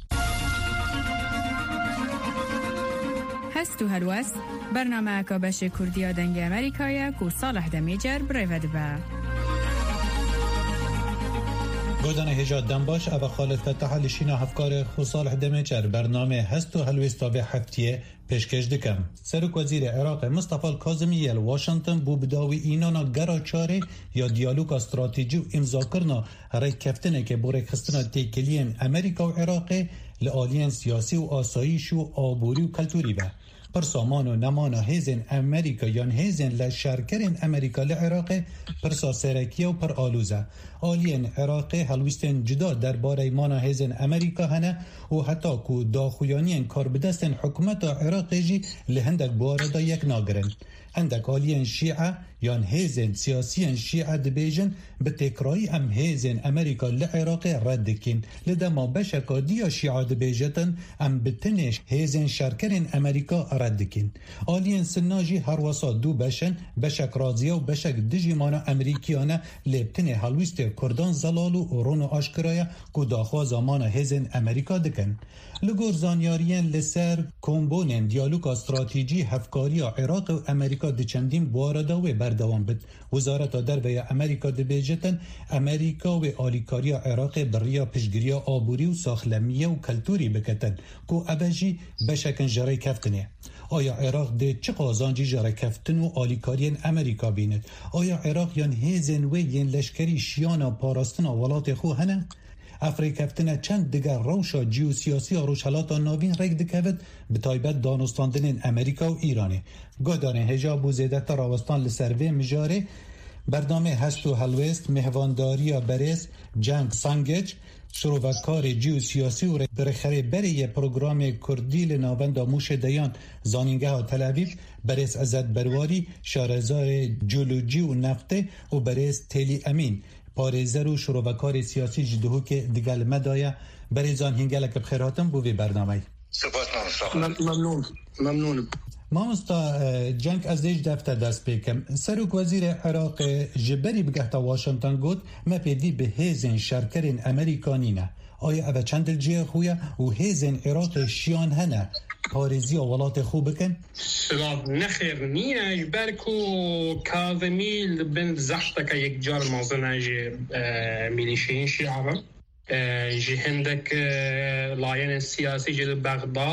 J: هست و هلوس برنامه اکابش کردیا دنگ امریکای کو صالح دمیجر بریود با.
N: گودان هجاد دنباش او خالد فتح لشینا هفکار خو صالح دمیجر برنامه هست و هلوس تابع هفتیه پیشکش دکم. سرک وزیر عراق مصطفی کاظمی واشنگتن بو بداوی اینانا گراچاره یا دیالوگ استراتژی و امضا کرنا رای کفتنه که بو رکستنا تیکلین امریکا و عراق لآلین سیاسی و آسایش و آبوری و کلتوری به. پر سامان و نمانا هیزن امریکا یان هیزن لشرکرین امریکا لعراق پر ساسرکیه و پر آلوزه. آلین عراق هلویستن جدا در باره مانا هیزن امریکا هنه و حتی که داخویانین کار بدستن حکومت عراق جی لهندک بارده یک ناگرن. هندک آلین شیعه یان هیزن سیاسیان شیعه دبیجن به تکرایی ام هیزن امریکا لعراق رد کن. لده ما بشکا دیا شیعه دبیجتن ام بتنش هیزن شرکرین امریکا رد کن. آلین سناجی هر وسا دو بشن بشک رازیه و بشک دجی مانا امریکیانه لبتن حلویست کردان زلالو و رون و آشکرایه که داخوا زمان هیزن امریکا دکن. لگور زانیارین لسر کمبونن دیالوگ استراتژی هفکاری عراق و امریکا دچندین بوارده و بردوام بد. وزارت درباره امریکا دبیجتن امریکا و آلیکاری عراق بریا پشگیری آبوری و ساخلمیه و کلتوری بکتن که ابجی بشکن جرای کفتنه. آیا عراق ده چه قازانجی جرای کفتن و آلیکاری امریکا بیند؟ آیا عراق یان هیزن و ین لشکری شیانا پاراستنا ولات خو هنه؟ افریقافتنه چند دیگر روشا جیوسیاسی روشالات ناوین رگ دکوید به تایبت دانستاندن امریکا و ایرانه. گادانه هجاب و زیدت راوستان لسروه مجاره برنامه هست و هلوست مهوانداری برس جنگ سانگج شروعکار جیوسیاسی و برخره بری پروگرام کردی لناوند موش دیان زانینگه ها تل اویو برس ازد برواری شارزار جولوجی و نفته و برس تلی امین پارێزەر و شۆڕۆڤەکاری سیاسی ji dihûkê digelme daye berêzan hîngeleke bi xêr hatin bû vê bernamayê.
O: ممنون ممنونم.
N: مامۆستا cenk ez dê ji defter dest pê bikim. Serok Wezîrê Iraqê ji berî bigehta Washington got me pêdî bi hêzên şerkerên Amerîkanî ne. Aya ev çend dilciyê xwe ye û hêzên Iraqê şiyan hene parêziya welatê xwe bikin?
O: Silav nexêr niye ji ber ku Kazemî li bin zexteka yekcar mazina ji milîşeyên şîa ve ji hindek layên siyasî ji li Bexda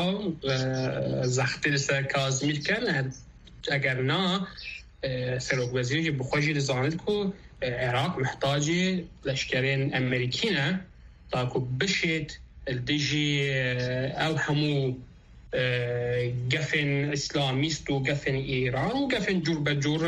O: zextê li ser Kazemî dikin eger na Serokwezîr jî bi xwe jî dizanît ku Iraq mihtacê leşkerên Amerîkî ne ta ku bişêt li dijî ew hemû gefên İslamîst û gefên Îran û gefên cûr be cûr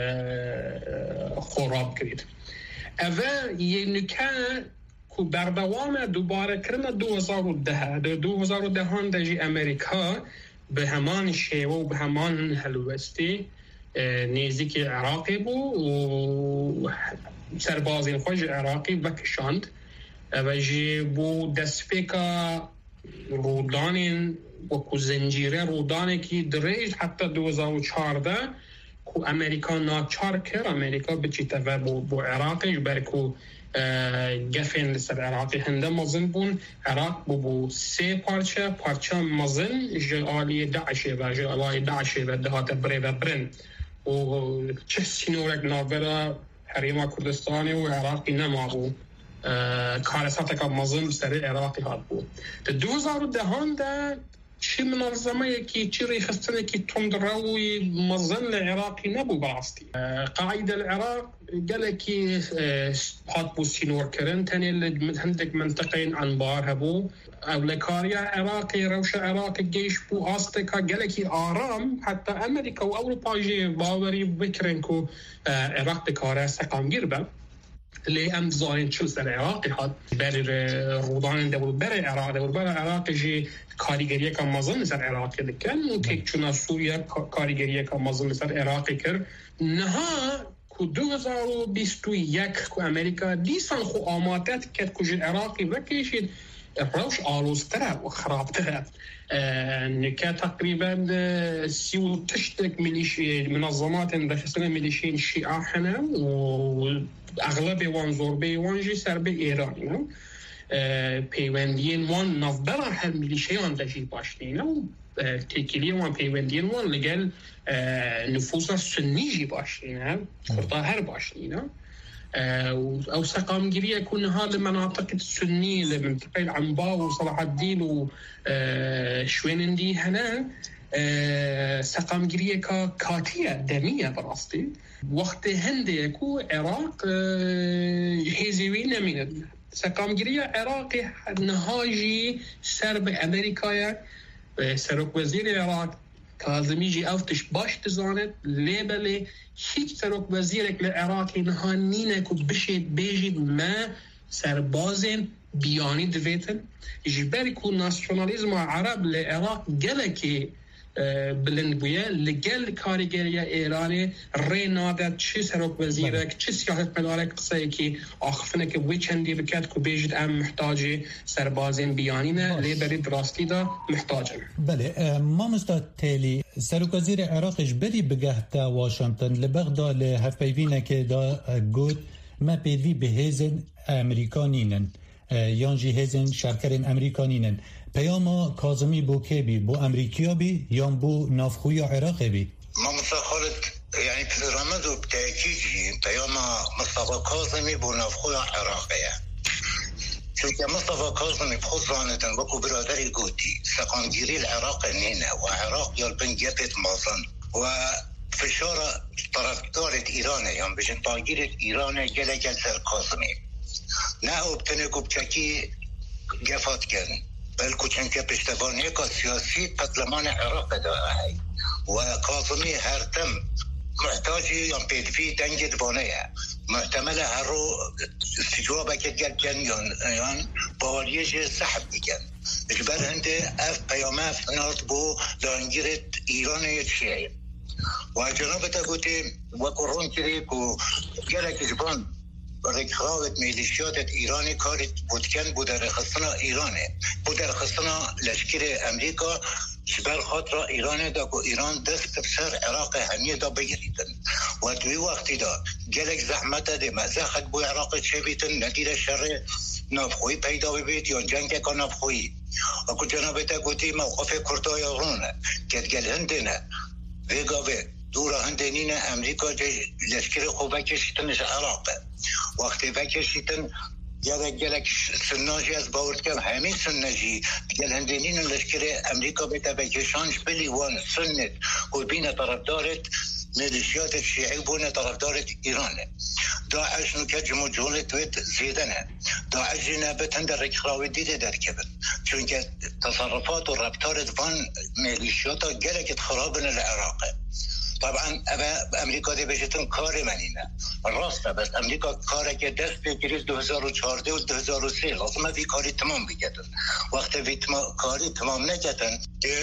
O: xorab kirît. Ev yê nûke ku berdewam e dubarekirina du hezar û deh di du hezar û dehan de jî Amerîka bi heman şêwe û bi heman helwestî nêzîkî Iraqê bû û serbazên xwe ji Iraqê vekişand. Ev jî bû destpêka rûdanên وکو زنجیره رودانه که درێژ حتی دو هزار و چهارده کو امریکا ناچار کرد امریکا بچیته و بو عراقی بر کو گفن لسر عراقی هنده مزن بون عراق بو سه پارچه پارچه مزن جالی داعشه و جالی داعشه و دهات بره و برن و چه سینورک ناورا حریما کردستانی و عراقی نمابو کارسات که مزن سر عراقی هات بود. در دو هزار و ده ده چه منظمه که چه ریخستنه که تندروی مزن لعراقی نبو براستی. قاعده العراق قال که هات بو سینور کرن تاني هندك منطقين انبار هبو او لكاريا عراقي روش عراقي جيش بو آستكا قال كي آرام حتى امريكا و اوروبا جي باوري بكرن كو عراق دكارا سقام گيربا اللي ام زاين شو سر عراقي هات بر رودان دبل بر عراق دبل بر عراق جي کاریگریه که مازن سر عراقی دکن و که چون سوریه کاریگریه که مازن سر عراقی کر نها که دو هزار و بیست و یک که امریکا دیسان خو آماتت کرد که جل عراقی وکیشید روش آلوستره و خرابتره نکه تقریبا سی و تشتک ملیشی منظمات دخصنا ملیشین شیعه حنا و اغلب وان زوربه وان جی سر به ایرانی پیوندین وان نفبرا هر میلیشیان داشتی باشنینه و تکیلی وان پیوندین وان لگل نفوس سنی جی باشنینه خورتا هر باشنینه او سقامگیری يكون هذا المناطق السنية لمنطقة العنباء وصلاح الدين وشوينندي هنا سقامگیری كاتية دمية براستي وقت هندي يكو عراق هزيوي نميند سقامگیری عراقي نهاجي سرب امريكا سرق وزير العراق کاظمی جی افتش باش تزاند لیبله هیچ سرک وزیرک لعراقی نها نینه که بشید بیجید ما سربازین بیانی دویتن جبری که ناسیونالیزم عرب لعراق گله که بلند بویه لگل کارگریه ایرانی ری نادد چه سرک وزیرک چه سیاست مدارک قصه که آخفنه که وی چندی بکد که بیجید ام محتاج سربازین بیانینه لیبری دراستی دا محتاجن.
N: بله ما مستاد تیلی سرک وزیر عراقش بری بگه تا واشنطن لبغدا لهفپیوینه که دا گود ما پیدوی به هیزن امریکانینن یانجی هیزن شرکرین امریکانینن پیام کاظمی بو کی بی بو امریکیا بی یا بو نافخوی عراق بی
P: ما متخالد يعني في الرمض وبتأكيد پیام مصطفى کاظمی بو نافخوی عراقیه چون مصطفى کاظمی بخود رانتن وكو برادری گوتی سقانگیری العراق نینه و عراق یالبن گپت مازن و فشار طرفدار ایرانه یا بجن تاگیر ایرانه گله گل سر کاظمی نه ابتنه گبچکی گفات کن بلکو چنکه پشتبانی که سیاسی پتلمان عراق داره و کاظمی هر تم محتاجی یا پیدفی دنگ دبانه محتمل هر رو استجوابه که گل کن یا باوریش سحب بکن اجبر هنده اف پیامه اف نارد بو لانگیرت ایران یچیه و جناب تا گوتی و قرون کری که گلک جبان رکراوت میلیشیات ایرانی کاری بودکن بود در خستنا ایرانه بود در خستنا لشکر امریکا شبر خاطر ایرانه دا که ایران دست بسر عراق همیه دا بگریدن و دوی وقتی دا گلک زحمت ده مزخت بو عراق چه بیتن ندیر شر نافخوی پیدا ببید یا جنگ که نافخوی و که جناب تا گوتی موقف کردای اغرونه که گل هندنه ویگاوه دورا هندنین امریکا جه لشکر خوبه کشیتنش عراقه وقتی بکشیتن گلک گلک سناجی از باورد کم همین سناجی گل هندنین لشکر امریکا بیتا بکشانش بلی وان سنت و بین طرفدارت ملیشیات شیعی بونه طرفدارت ایرانه داعش نکه جمع جولت وید زیدنه داعش جنابتن در رکراوی دیده در کبن چون که تصرفات و ربطارت وان ملیشیات گلکت خرابن العراقه طبعا امریکا دی بجتن کار منینه راسته بس امریکا کاره که دست بگیرید دو هزار و چهارده و دو هزار و سه لازمه وی کاری تمام بگیدن وقت وی تما... کاری تمام نکتن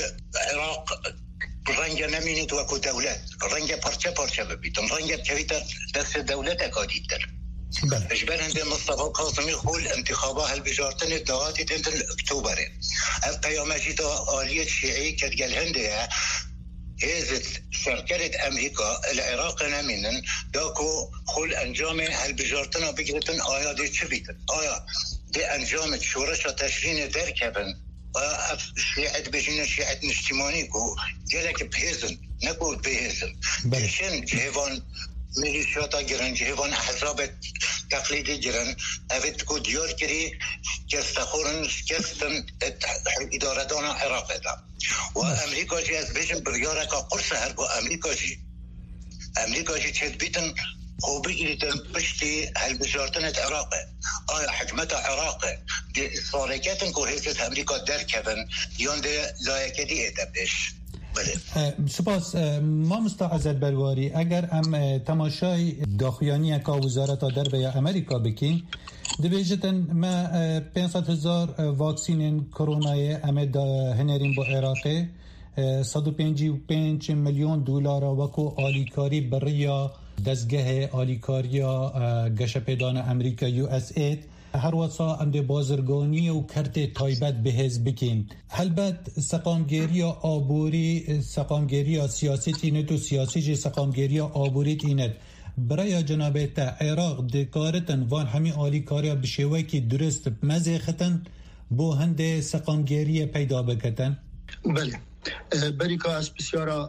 P: عراق رنگ نمینید وکو دولت رنگ پرچه پرچه ببیدن رنگ کویت دست دولت اکادیدتر اجبر هنده مصطفى کاظمی خول انتخابه هالبجارتن دعاتی تنتن اکتوبره اف قیامشی دا آلیت شیعی کدگل هنده هزت شركة أمريكا العراق نامنا داكو خل انجام هالبجارتنا بقرتن آیا دی چه بیتن آیا دی انجام شورش تشرین در کبن آیا شیعت بجین شیعت نشتیمانی کو گلک بهزن نکود بهزن بشن جهوان میلیشیاتا گرن جهوان احزاب تقلیدی گرن اوید کو دیار کری کستخورن کستن ادارتان عراق دا و امریکا جی از بجن بریاره که قرص هر با امریکا جی امریکا جی چید بیتن خوبی گریتن پشتی هالبجارتنت عراقه آیا حکمت عراقه دی اصالکتن که حیثت امریکا در کبن یان دی لایکدی ادبش
N: سپاس ما مستعزد برواری اگر ام تماشای داخیانی که وزارت دربه امریکا بکین دبیجتن ما پانصد هزار واکسین کرونای ام هنرین با عراقه صد و پنجاه و پنج میلیون دلار وکو آلیکاری بریا دزگه آلیکاریا گشپیدان امریکا یو اس اید هر وصا ام ده بازرگانی و کرت تایبت بهز بکین هلبت سقامگیری آبوری سقامگیری سیاستی ند و سیاسی جی سقامگیری آبوری تیند برای جنابه تا عراق دکارتن وان همی آلیکاریا بشوی که درست مزیختن بو هنده سقامگیری پیدا بکتن
Q: بله بریکا از بسیارا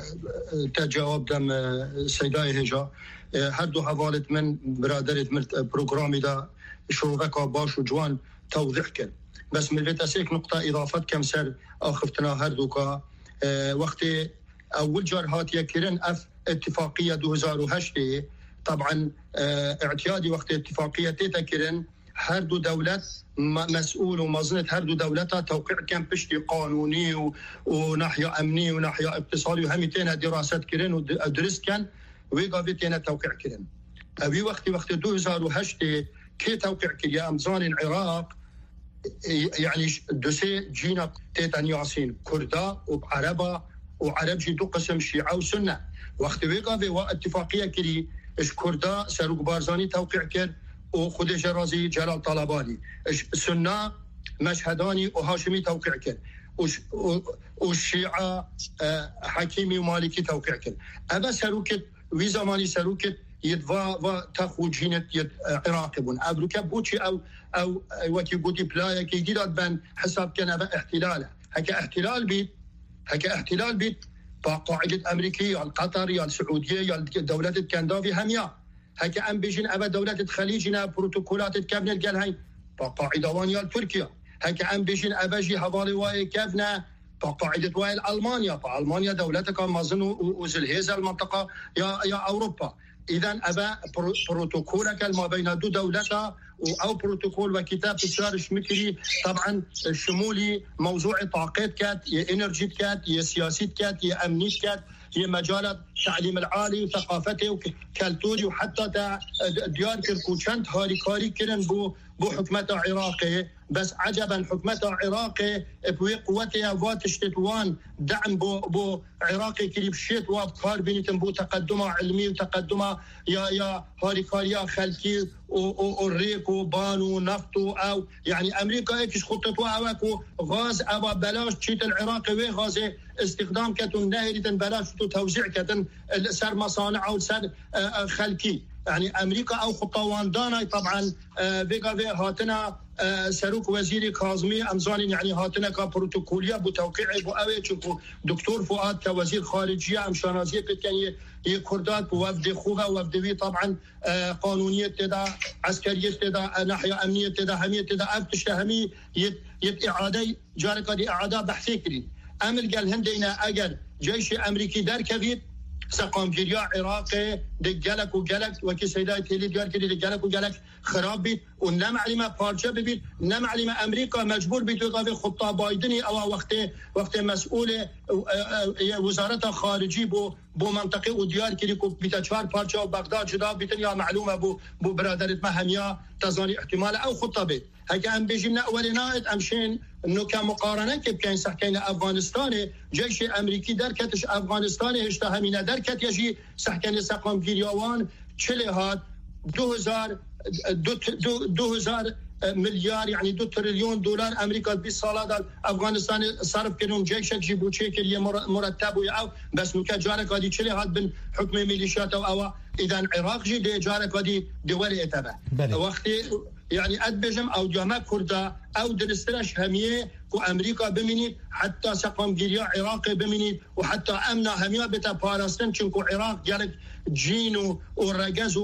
Q: تجاوب دم سیدای هجا هر دو حوالت من برادرت مرت پروگرامی دا شوفكا باش وجوان توضيح كان بس من بيتاسيك نقطة إضافات كم سر آخفتنا هردوكا اه وقت أول جار هات يكيرن أف اتفاقية دو هزار وهشتي طبعا اه اعتيادي وقت اتفاقية تيتكيرن هردو دولات مسؤول ومظنة هردو دولتها توقيع كان بشتي قانوني وناحية أمني وناحية اقتصادي وهمتين دراسات كيرن ودرس كان ويقافتين توقيع كيرن أبي وقت وقت دو هزار وهشتي كي توقع كريا أمزان العراق يعني دوسي جينا تيتان ياسين كردا وعربا وعرب جي دو قسم شيعة وسنة وقت ويقا في اتفاقية كري اش كردا ساروق بارزاني توقع كر وخود جرازي جلال طلباني اش سنة مشهداني وهاشمي توقع كر والشيعة حكيمي ومالكي توقع كر أبا ساروكت وي زماني ساروكت يدفا و تخوجينت يد عراقبون أبروكا بوشي أو أو وكي بودي بلايا كي جيرات بان حساب كان أبا احتلاله هكا احتلال بيت هكا احتلال بيت بقاعدة أمريكية القطرية السعودية الدولة الكندافي هميا هكا أم بيجين أبا دولة الخليجنا بروتوكولات الكابنة قال هاي بقاعدة وانيا تركيا هكا أم بيجين أبا جي هوالي واي كابنا بقاعدة واي ألمانيا فألمانيا دولتك مازن وزلهيزة المنطقة يا يا أوروبا إذن أبا بروتوكولك ما بين دو دولتا أو بروتوكول وكتاب تشارش مكري طبعا الشمولي موضوع طاقات كات يا إنرجي كات يا سياسي كات يا أمني كات هي مجالات التعليم العالي وثقافته وكالتوري وحتى تا ديار كركوشنت هاري كاري كرن بو بو حكمته عراقي بس عجبا حكمته عراقي بوي قوتها واتشتوان دعم بو بو عراقي كريب شيت وابكار بينتم بو تقدمه علمي وتقدمه يا يا هاري كاريا خلكي والريك وبانو نفط او يعني امريكا ايش خطته اواكو غاز ابا بلاش تشيت العراقي وي غاز استخدام كتن نهري بلاش توزيع كتن سر مصانع او سر خلكي يعني امريكا او خطوان دانا طبعا بيغا في هاتنا سروك وزيري كاظمي امزاني يعني هاتنا كبروتوكوليا بتوقيع بو اوي تشوفوا دكتور فؤاد كوزير خارجيه ام شانازيه كان يكردات وفد خوها وفدوي طبعا قانونيه تدا عسكريه تدا ناحيه امنيه تدا هميه تدا افتشهمي يت اعاده جارك دي اعاده بحثي كري امل قال هندينا اجل جيش امريكي دار كبير سقام جريا عراقي دجالك وجالك وكي سيدات هلي ديار كده دجالك وجالك خراب بيت ونم علما بارجة بيت نم علما أمريكا مجبور بتوقف خطة بايدني أو وقت وقت مسؤول وزارة خارجية بو بو منطقة وديار كده كو بتشوار بارجة وبغداد جدا بتنيا معلومة بو بو برادرة مهمية تظني احتمال أو خطة بيت هكا أم بيجينا أولينات أمشين إنه كمقارنة كيف كان سحكينا أفغانستان جيش أمريكي دركتش أفغانستان اشتهمينا دركت يجي سحكينا سقام جيريوان شلهات دو هزار دو, دو, دو هزار مليار يعني دو تريليون دولار أمريكا بالصالة أفغانستان صرف كنون جيشك جيبوتشي كلي مرتب ويعو بس نكا جارك هذه شلهات بن حكم ميليشيات أو اذا عراق جي دي جارك ودي دول اتبع وقتي يعني ادبجم او جامع كردا او درسترش هميه كو امريكا بمني حتى سقم جيريا عراق بمني وحتى امنا هميه بتا باراستن چنكو عراق جالك جينو ورجز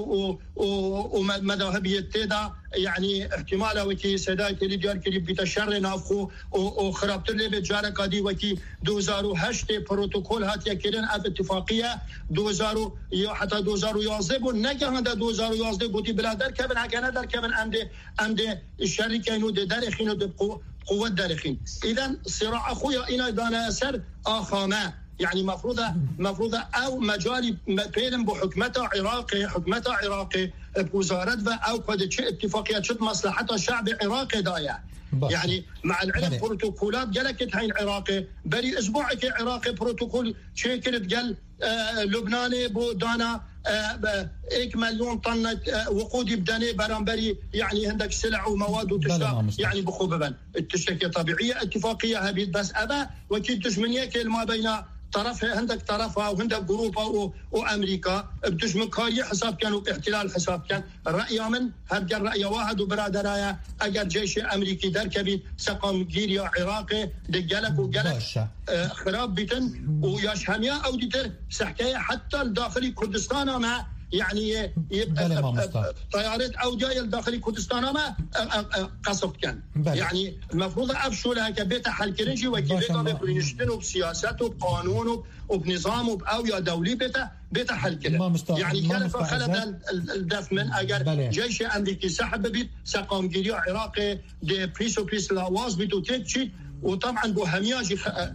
Q: ومذاهبيه تدا يعني احتمال وكي سدايت اللي جار كلي بتشر نافخو وخربت لي بجارك دي وكي دو هزار وهشت بروتوكول هات يكرن اف اتفاقيه دو هزار حتى دو هزار ويازده نجا هذا دو هزار ويازده قلت بلادر كمن هكذا در كمن امد امد الشركه انه در خينو دبقو قوه دارخين اذا صراع اخويا انا دانا اثر اخامه يعني مفروضه مفروضه او مجال بين بحكمته عراقي حكمته عراقي بوزاره او قد اتفاقيه شد مصلحه الشعب العراقي دايا يعني مع العلم بروتوكولات قالك هاي العراقي بري اسبوعك عراقي بروتوكول شكلت قال آه لبناني بو دانا آه ايك مليون طن آه وقود بدني برامبري يعني عندك سلع ومواد وتشتغل يعني بخوبا التشكيه طبيعيه اتفاقيه هذه بس ابا وكيل تشمنيه كل ما بين طرفها عندك طرفها وعندك جروبها وامريكا بتجمع كاري حساب كانوا احتلال حساب كان الراي من هذا الراي واحد وبرادرايا اجر جيش امريكي دركبي سقم جيريا عراقي دجالك وجالك آه خراب بيتن وياش هميا او ديتر سحكايه حتى الداخلي كردستان ما يعني يبقى طيارات او جاي الداخلي كردستان ما قصف كان بلي. يعني المفروض ابشوا لها كبيت حل كرنجي وكيبيتا بينشتنوا بسياساته وبقانونه وبنظامه باويا دولي بيتا بيتا حل كده يعني كان فخلد الدف من اجر جيش امريكي سحب بيت سقام جيريا عراقي دي بريسو بريس لاواز بيتو تيتشي وطبعا بو همياجي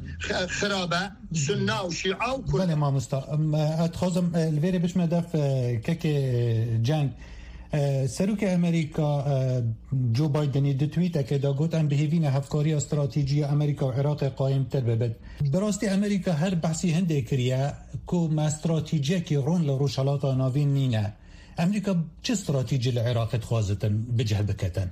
Q: خرابه سنه وشيعه وكل
N: بله ما مستا اتخوزم الفيري بش مدف كك جنگ سروك امريكا جو بايدن دي تويت اكيد قلت ان بهيفينا هفكاري استراتيجيه امريكا وعراق قائم ترببد براستي امريكا هر بحثي هندي كريا كو ما استراتيجيه كي رون لروشالات نافين نينا امريكا چه استراتيجي العراق تخوازتن بجه بكتن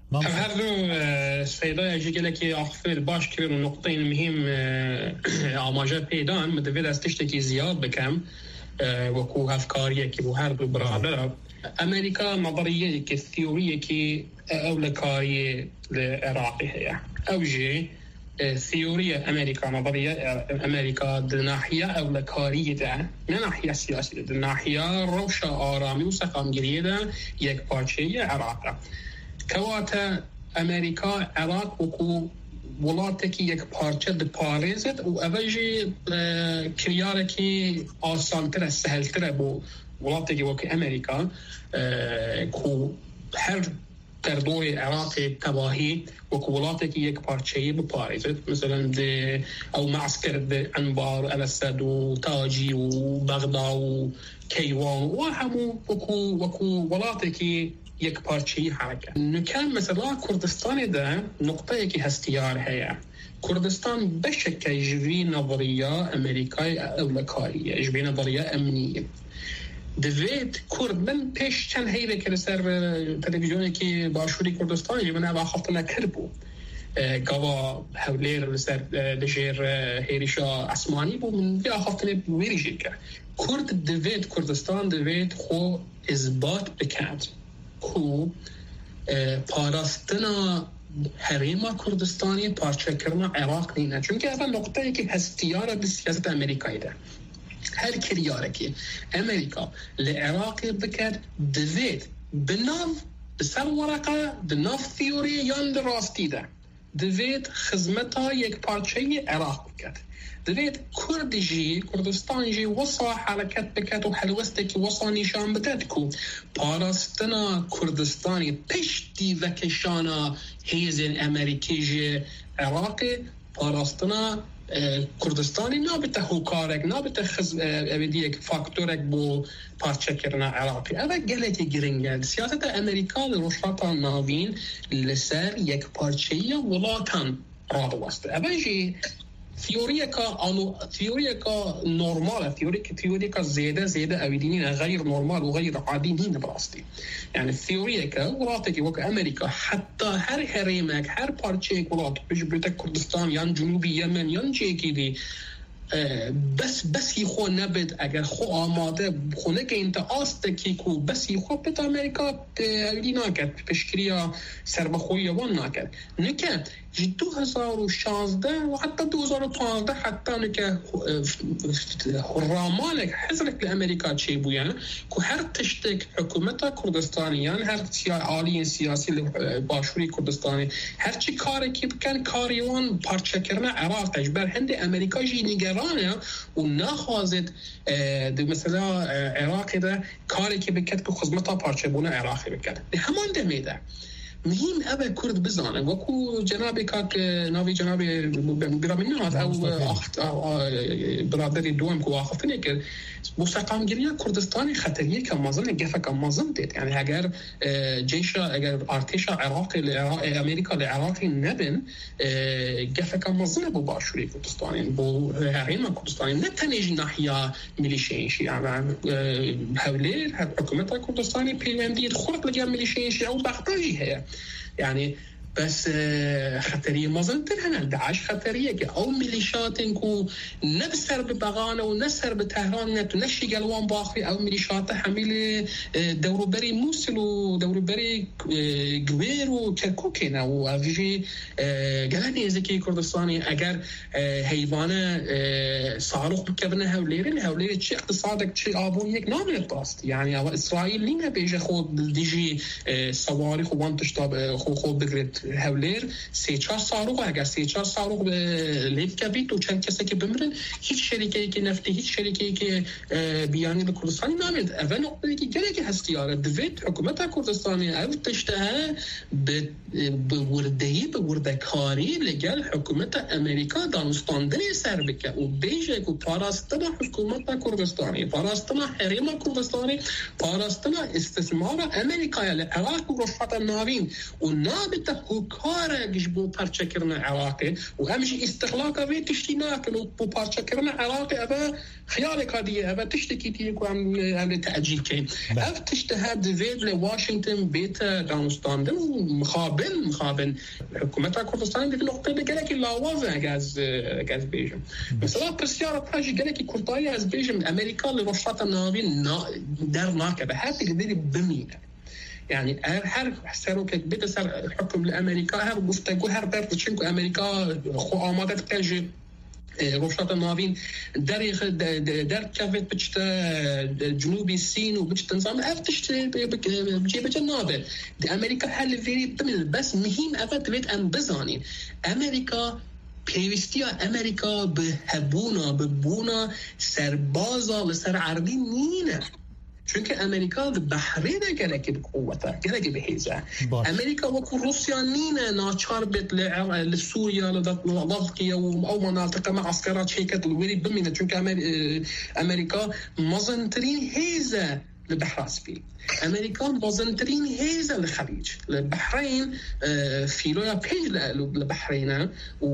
O: هردو سيدا يجي لك أخفر باش كبير النقطين المهم عماجة بيدان مدفيد استشتكي زياد بكم وكو هفكارية كي بو هردو برادرة أمريكا نظرية كي الثيورية كي أولكارية لعراقي هي أو جي ثيورية أمريكا نظرية أمريكا دناحية أولكارية ده ناحية سياسية دناحية روشة آرامي وسقامجرية ده يك بارشية عراقة كواتا أمريكا عراق وكو ولاتكي يك بارچه د پاريزت و اوجي كرياركي آسانتر سهلتر بو ولاتكي وكو أمريكا كو هر تردوي عراقي تباهي وكو ولاتكي يك بارچه بپاريزت مثلا دي او معسكر دي انبار الاسد و تاجي و بغداد و كيوان وهمو وكو وكو ولاتكي یک پارچه‌ای حرکت نکن مثلا کردستان ده نقطه که هستیار هیا کردستان بشکل جوی نظریه امریکای اولکاریه جوی نظریه امنیه دوید کرد من پیش چند هیله که سر تلویزیونی که باشوری کردستان جوی من خفت نکرد بود گاوا هولیر سر دجیر هیریشا اسمانی بود من بیا خفت نویریشی کرد کرد دوید کردستان دوید خو اثبات بکرد کو پاراستنا حریم کردستانی پارچه کردن عراق نینه چون که اول نقطه که هستیاره به سیاست امریکایی ده هر کریاره که امریکا لعراقی بکرد دوید بناف بسر ورقه بناف ثیوری یان دراستی ده دوید خدمتا یک پارچه عراق بکرد دوید کردجی کردستانجی وصا حرکت بکت و حلوستکی وصا نشان بدد کو پاراستنا کردستانی پشتی وکشانا هیزن امریکیجی عراقی پاراستنا کردستانی نابته هوکارک نابته خز اویدیک فاکتورک بو پارچه کرنا عراقی اوه گلتی گرنگه سیاست امریکا لروشاتا ناوین لسر یک پارچه ولاتان راد واسطه اوه جی ثيوريا كا انو ثيوريا كا نورمال ثيوريا ثيوريا كا زياده زياده اويدين غير نورمال وغير عاديين براستي يعني الثيوريا كا وراتك وك امريكا حتى هر هريمك هر بارتشيك ولات بجبرت كردستان يان جنوبي يمن يان جيكي دي بس بس خو نبد اگر خو آماده خونه که انت آست کی کو بس خو بت امریکا علی ناکد پشکریا سربخوی وان ناکد نکد دو هزار و شانزده و حتی دو هزار و پانزده حتی نکه رامانك حزرك لأمريكا چه بويا كو هر تشتك حكومتا كردستانيان هر عالي سياسي باشوري كردستاني هر چي كاري كي بكن كاريوان پارچه کرنا عراق اجبر هند امريكا جي نگرانه و نخوازد دو مثلا عراق ده كاري كي بكت كو خزمتا پارچه بونه عراقي بكت همان دميده مهم أبا كرد بزانه وكو جنابي كاك ناوي جنابي برامينات أو أخت أو برادري دوام كو آخفتني كر مستقام گیری کردستانی خطریه که مازن گفه که مازن دید یعنی اگر جیشا اگر ارتش عراق امریکا لعراقی نبن گفه که مازن بو باشوری کردستانی بو حریم کردستانی نه تنیج ناحیه میلیشیشی اما هولیر حکومت کردستانی پیوندید خورد لگه میلیشیشی او بغدادی هست يعني بس خطرية مازن ترهنا داعش خطرية كي أو ميليشيات إنكو نبسر ببغانة ونسر بتهران نت ونشي قلوان باخري أو ميليشيات حميل دورو بري موسل ودورو بري قوير وكركوكينا وأفجي قلاني زكي كردستاني أجر هيفانة صاروخ بكبنا هوليرين هوليرين شيء اقتصادك شيء آبون يك نامل الطاست يعني أو إسرائيل لينا بيجي خود ديجي صواريخ وانتش طاب خو خود بقرد هولیر سه چهار صاروخ اگر سه چهار صاروخ لیف کبید و چند کسی که بمرن هیچ شرکتی که نفتی هیچ شرکتی که بیانی به کردستانی نامید اول نقطه که گره که هستیاره دوید حکومت کردستانی او تشتهه به وردهی به وردکاری لگل حکومت امریکا دانستاندنی سر بکه و بیجه که پاراستنا حکومت کردستانی پاراستنا حریم کردستانی پاراستنا استثمار امریکا لعراق و رفت ناوین و نابت و کار گشبو پرچه کرنا عراقی و همش استقلاق اوی تشتی ناکن و بو پرچه کرنا عراقی اوه خیال کادیه اوه تشتی کیتیه که هم تعجیل کن اوه تشتهد دوید لواشنگتن بیت دانستاندن و مخابن مخابن حکومت کردستان دیگه نقطه بگره که لاوازه اگز اگز بیجم مثلا پسیار پاجی گره که کردایی از بیجم امریکا لرفت ناوین در ناکه به هر دیگه دیگه بمینه يعني هر سروك بيت سر الحكم لأمريكا هر گفتگو هر برد چنكو أمريكا خو آماده تجي روشات ناوين در در كافت بجتا جنوبي الصين وبجتا نظام افتشت بجيب جنابه دي أمريكا هل فيري بمن بس مهم أفت بيت أم بزانين أمريكا پیوستی امریکا به هبونا به بونا سربازا لسر عربی نینه چون که امریکا بحرین گره که بقوته گره که بهیزه امریکا وکو روسیا نینه ناچار بید لسوریا لضغطية او مناطق مع عسكرات شيكت الويري بمينه چون که امریکا مزنترین هیزه لبحر اسفل امریکا مزنترین هیزه للخليج البحرين فيلويا بيج لبحرين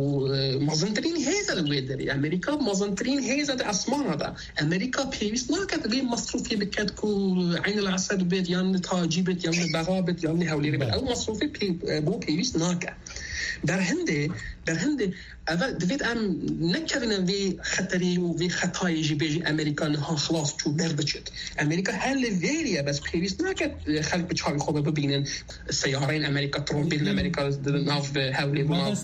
O: ومزنترين هيزه للويدري امريكا مزنترين هيزه لاسمانه ده امريكا بيس ناكت غير مصروفي بكتكو عين العسل بيت يعني تاجي بيت يعني بغابت يعني هوليري او مصروفي بي بو بيس ناكت در هنده در هنده اول دوید ام نکردن وی خطری و وی خطایی جی بیجی امریکا نها خلاص چو بربچد امریکا هل ویریه بس پیویست نکرد خلق بچاوی خوبه ببینن سیارین امریکا ترومبیل امریکا ناف هولی و ناف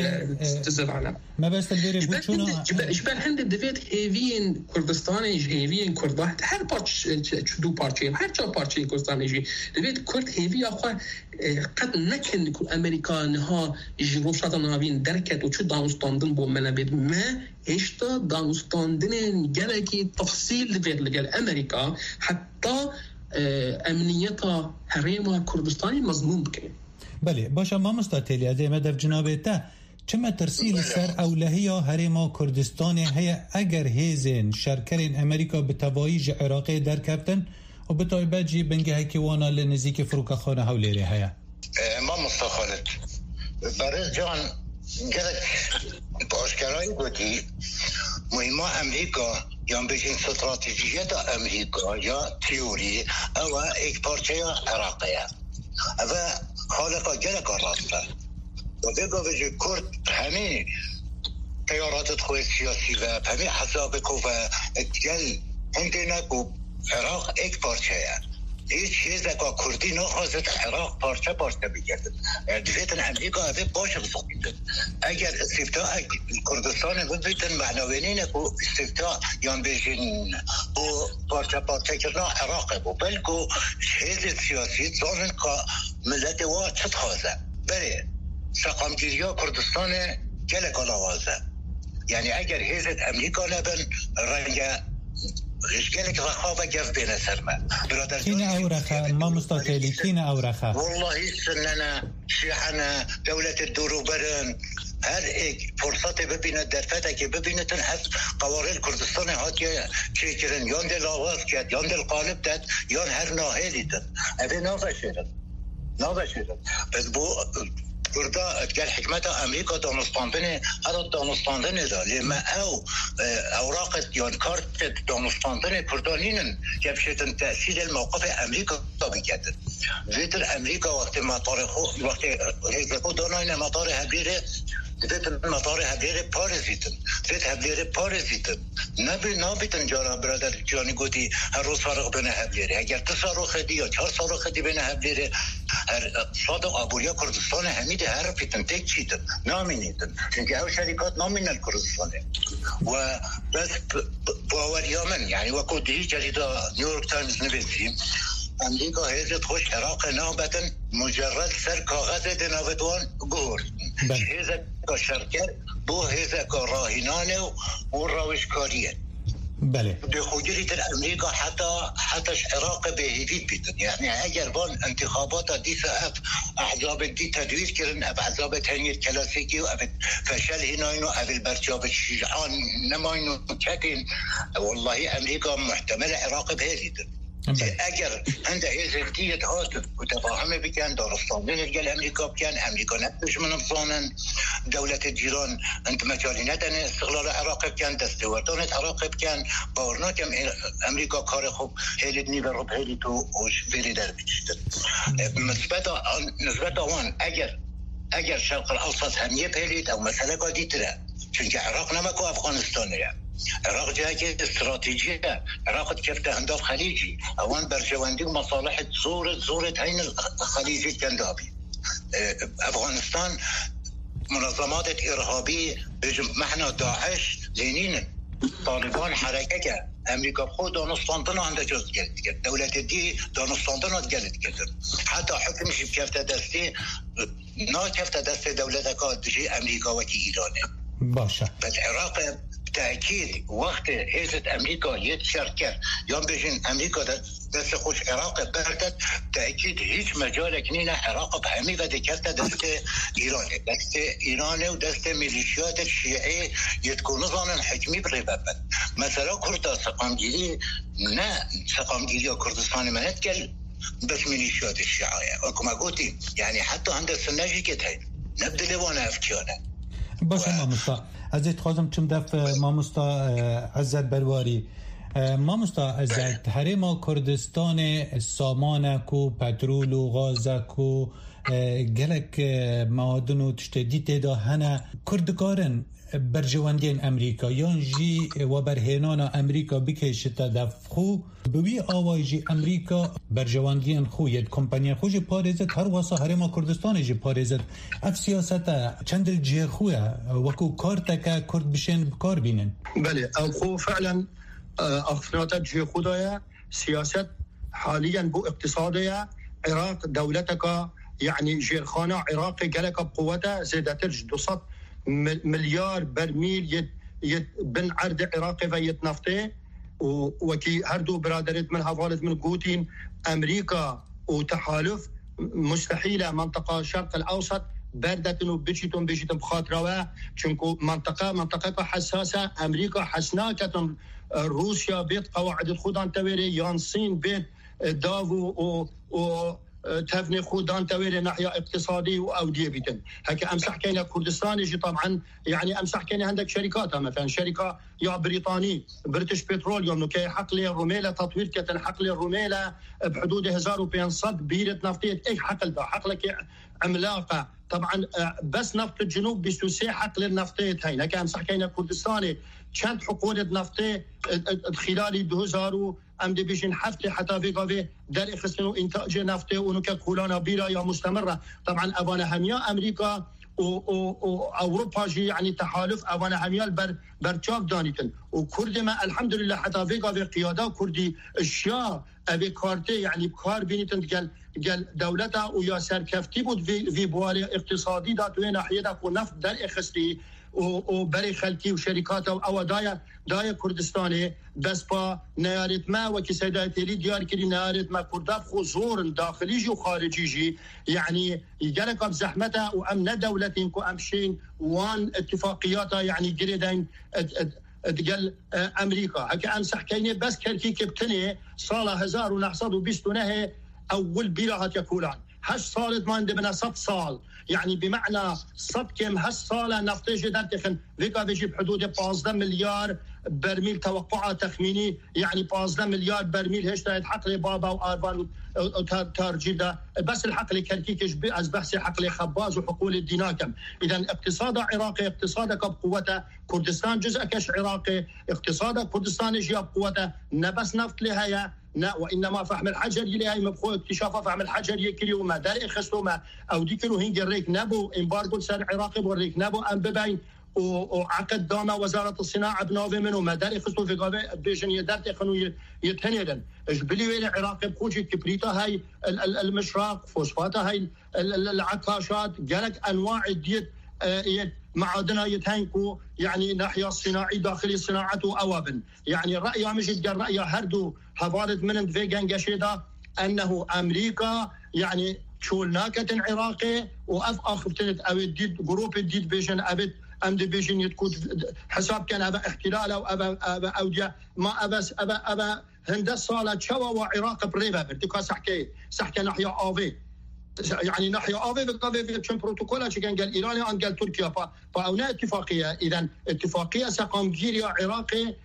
O: تزرعنا
N: ما بس الویری بوچونا
O: جبر هنده دوید هیوین کردستان هیوین کرده هر پارچ دو پارچه هر چه پارچه کردستان جی دوید کرد هیوی آخوا قد نکن که امریکا نها جروشات ناوین درکت و چو دانستاندن بو منابد ما اشتا دانستاندن گلکی تفصیل دوید لگل امریکا حتی امنیتا حریم کردستانی مضمون بکنه
N: بله باشه ما مستطیلی از مدف جنابه تا چما ترسیل سر اولهیا حریم کردستان هیا اگر هیزن شرکرین امریکا به توایج عراقی در کبتن و به طایبه جی بنگه هکیوانا لنزیک فروکا خانه هولیری هیا
P: ما مستخالت برای جان گرد باشکرهای بودی مهمه امریکا یا بجین استراتژیت امریکا یا تیوری او ایک پارچه عراقیه او خالقا گرد راسته و بگو بجی کرد همین تيارات الخوي السياسي وفهمي حسابك وتقل عندنا عراق ايك بارشايا هیچ چیز که کردی نخواست عراق پارچه پارچه بگردد دویتن امریکا هفه باشه بسخیدد اگر استفتاء کردستان بود بیتن معنوینین که استفتاء یان بیشین و پارچه پارچه کرنا عراق بود بلکو چیز سیاسی زانن که ملت وا چت خوازه بله سقامگیری ها کردستان گلک آلوازه یعنی اگر هیزت امریکا نبن رنگ اشكالك رخاوة جف بين سرما
N: كين أورخة ما مستقلي كين أورخة
P: والله سننا شيحنا دولة الدروبرن هر ايك فرصتي ببين الدرفتك ببين تنحس قوارير كردستان هاتيا شكرن يون دي لاواز كات يون دي القالب تات يون هر ناهيلي تات هذه نافع شيرن نافع شيرن بس بو كردا قال حكمتها امريكا دونستاندنه هذا دونستاندنه ده لما او اوراق يون كارت دونستاندنه كردانين جبشتن تاثير الموقف امريكا بكده فيتر امريكا وقت ما طارخو وقت هيك دوناين مطار هبيره فيت مطار هبيره باريزيتن فيت هبيره باريزيتن نبي نابتن جارا برادر جاني قوتي هر روز فرق بين هبيره اگر تصاروخ دي یا چهار صاروخ دي بين هبيره هر صادق ابوريا كردستان هميد هر فيتن تك چيتن نامينيتن çünkü او شركات نامينال كردستان و بس باور يمن يعني وكو دي جريده نيويورك تايمز نبيسي امریکا هیزت خوش عراق نابتن مجرد سر کاغذ دناوتوان گور هیزت که شرکت بو هیزت که راهینانه و روشکاریه
N: بله
P: بخوجری تر امریکا حتی حتیش عراق بهیدید بیتن یعنی اگر بان انتخابات دی سعف احزاب دی تدویر کرن اب احزاب تنیر کلاسیکی و اب فشل هناینو اب البرچاب الشجعان نماینو کتین والله امریکا محتمل عراق بهیدید اگر هنده هزلتية هاتف وتفاهم بكان دارستان لنرجل امريكا بكان امريكا نتش من الظانن دولة الجيران انت مجالينتن استغلال عراق بكان دستوردانة عراق بكان باورناكم امريكا كار خوب هيلد نيبرب هيلتو وش بيري در بيشتر نسبة نسبة وان اگر اگر شرق الاوسط هميه بهليت او مسألة قادي ترى چونك عراق نمكو افغانستان يعني عراق جاكي استراتيجية عراق كفته هنداف خليجي اوان برجواندي ومصالح زورة زورة هين الخليجي كندابي افغانستان منظمات ارهابية بجمعنا داعش لينين طالبان حركة امريكا بخود دانستاندنا عنده جزء جلد دولة دي دانستاندنا جلد جلد حتى حكمش بكفته دستي نا كفته دستي دولتك دجي امريكا وكي ايراني
N: باشا
P: بس عراق تأكيد وقت هيزت أمريكا يتشاركر يوم بيجين أمريكا دست خوش عراق بردت تأكيد هيج مجالك نينا عراق بهمي ودكرت دست إيران دست إيران ودست ميليشيات الشيعي يتكون نظام حكمي بربابت مثلا كردا سقامجيلي نا سقامجيلي كردستان ما نتكل بس ميليشيات الشيعية وكما قلتي يعني حتى عند السناجي كتهي نبدأ لوانا أفكيانا
N: باشه مامستا ازت خوازم چم دف مامستا عزت برواری مامستا عزت حریم کردستان سامانکو پترول و غازکو گلک معادن و تشتدی تدا هنه کردگارن برجواندین امریکا یان جی و برهنان امریکا بکشتا دفخو بوی آوای جی امریکا برجواندین خوید کمپانی خوش پارزت هر واسه حریم کردستان جی پارزت اف سیاستا چند الجی خویا وکو کارتک کرد بشن بکار بینن
Q: بله اخو فعلا اخفنات جی خودایا سیاست حاليا بو اقتصادية عراق دولتك يعني جيرخانة عراق جالك بقوتها زادت دوصد مليار برميل يد يد بن عرض عراقي فيت نفطي وكي هردو برادرت من حوالت من قوتين أمريكا وتحالف مستحيلة منطقة الشرق الأوسط بردت وبيجيتم بيجيتم بخاطرها چونكو منطقة منطقة حساسة أمريكا حسناكة روسيا بيت قواعد الخودان تويري يانسين بيت دافو و تفني خودان تويري ناحية اقتصادي وأودية بيتن هكا أمسح كينا كردستان يجي طبعا يعني أمسح كينا عندك شركات مثلا شركة يا بريطاني بريتش بتروليوم كي حقل الروميلة تطوير كتن حقل الروميلة بحدود ألف وخمسمية بيرة نفطية إيه حقل ده حقلك عملاقة طبعا بس نفط الجنوب بيستوسي حقل النفطية هاي لكن صح كينا كردستاني كانت حقول النفطية خلال دو هزار ام دي بيجين حفتي حتى في قوي در خصنو انتاج نفطي ونكا كولانا بيرا يا مستمرة. طبعا أبانا هميا أمريكا وأوروبا جي يعني تحالف أبانا هميا بر برچاك دانيتن وكرد ما الحمد لله حتى في قوي قيادة كردي اشياء أبي كارتي يعني بكار بينيتن قال قال دولتها ويا سركفتي بود في في بواري اقتصادي دات وين ناحية ونفط در خصتي وبري خلكي وشركات او دايا دايا كردستاني بس با نيارت ما وكي سيداتي لي ديار كري نيارت ما كرداف خزور داخلي جي وخارجي جي يعني يجالك بزحمتها وامن دولتين كو امشين وان اتفاقياتها يعني جريدين تقال امريكا هكا امسح كيني بس كركي كبتني صالة هزار ونحصد وبيستونه اول بيراهات يكولان هش صالت ما عندنا ست صال يعني بمعنى صد كم هش صالة نفطي جدا تخن فيكا بيجي بحدود بانزدة مليار برميل توقعات تخميني يعني بانزدة مليار برميل هيش تايد حقل بابا وآربان وتارجيدا بس الحقل كركيكش از بحث حقل خباز وحقول الديناكم. إذا اقتصاد عراقي اقتصادك بقوته كردستان جزء كش عراقي اقتصاد كردستان جي بقوته نبس نفط لهايا لا وإنما فهم الحجر اللي هاي مبخو اكتشافه فهم الحجر يكري وما دار خصوما أو ديكلو هنجر ريك نبو إمبارغو سر عراقي بوريك نبو أم ببين وعقد داما وزارة الصناعة بنوفي منه ما دار خصو في قابل بيجن يدارت يخنو يتهنيدن اجبلي وين عراقي بخوجي كبريتا هاي المشراق فوسفاتا هاي العكاشات جالك أنواع الديت معادنها يتهنكو يعني ناحية الصناعي داخلي صناعته أوابن يعني الرأي مجد الرأي هردو هفارد من فيجن قشيدا أنه أمريكا يعني شولناكة عراقي وأف أخفتنت أو الديد جروب الديد بيجن أبد أم دي بيجن يتكون حساب كان أبا احتلال أو أبا أبا أوديا ما أبس أبا أبا هندس صالة شوا وعراق بريبا برتكا سحكي سحكي ناحية آوي يعني ناحية آوي بقى في كم بروتوكولا كان قال إيران أن قال تركيا فا فأونا اتفاقية إذا اتفاقية سقام جيريا عراقي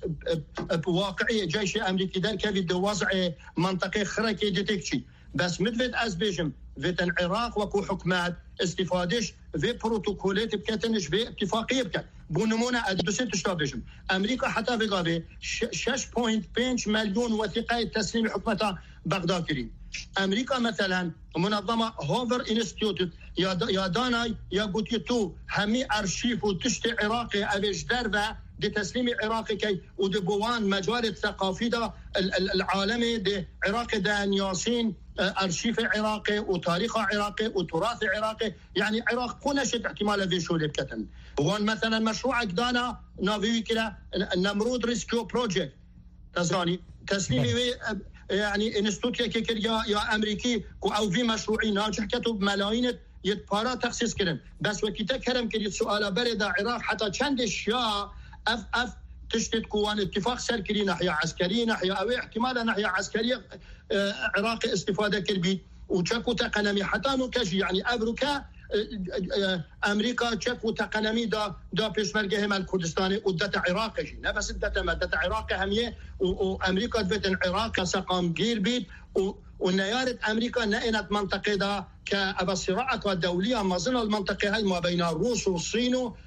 Q: بواقعية جيش أمريكي در كيف دوازع منطقة خركي ديتكشي بس مدفت أزبيجم فيتن العراق وكو حكمات استفادش في بروتوكولات بكتنش في اتفاقية بكت بونمونا أدوسين تشتابيجم أمريكا حتى في غابي شش بوينت بينش مليون وثيقة تسليم حكمتها بغداد كريم أمريكا مثلا منظمة هوفر إنستيوت يا داناي يا قوتيتو همي أرشيف وتشتي عراقي أبيش دربة دي تسليم عراقي كي ودي بوان مجال الثقافي دا العالمي دي عراقي دا نياسين أرشيف عراقي وتاريخ عراقي وتراث عراقي يعني عراق كونشت احتمال في شو لبكتن وهون مثلا مشروع قدانا نافيوي كلا نمرود ريسكيو بروجيكت تزاني تسليمي يعني انستوت يا يا امريكي او في مشروعي ناجح كتب ملايين يتبارا تخصيص كرن بس وكيتا كرم كريت سؤال برد العراق حتى چند اشياء اف اف تشتت كوان اتفاق سركري ناحيه عسكريه ناحيه او احتمال ناحيه عسكريه عراقي استفاده كربي وتشكو تقنمي حتى نكجي يعني امريكا امريكا تشكو تقنمي دا دا بيشمرجه مال كردستاني ودتا عراقي لا بس دتا ما دتا عراقي هميه وامريكا دفت العراق سقام جير بيت ونيارة امريكا نقلت منطقه دا كأبا صراعات دوليه ما زال المنطقه هاي ما بين الروس والصين و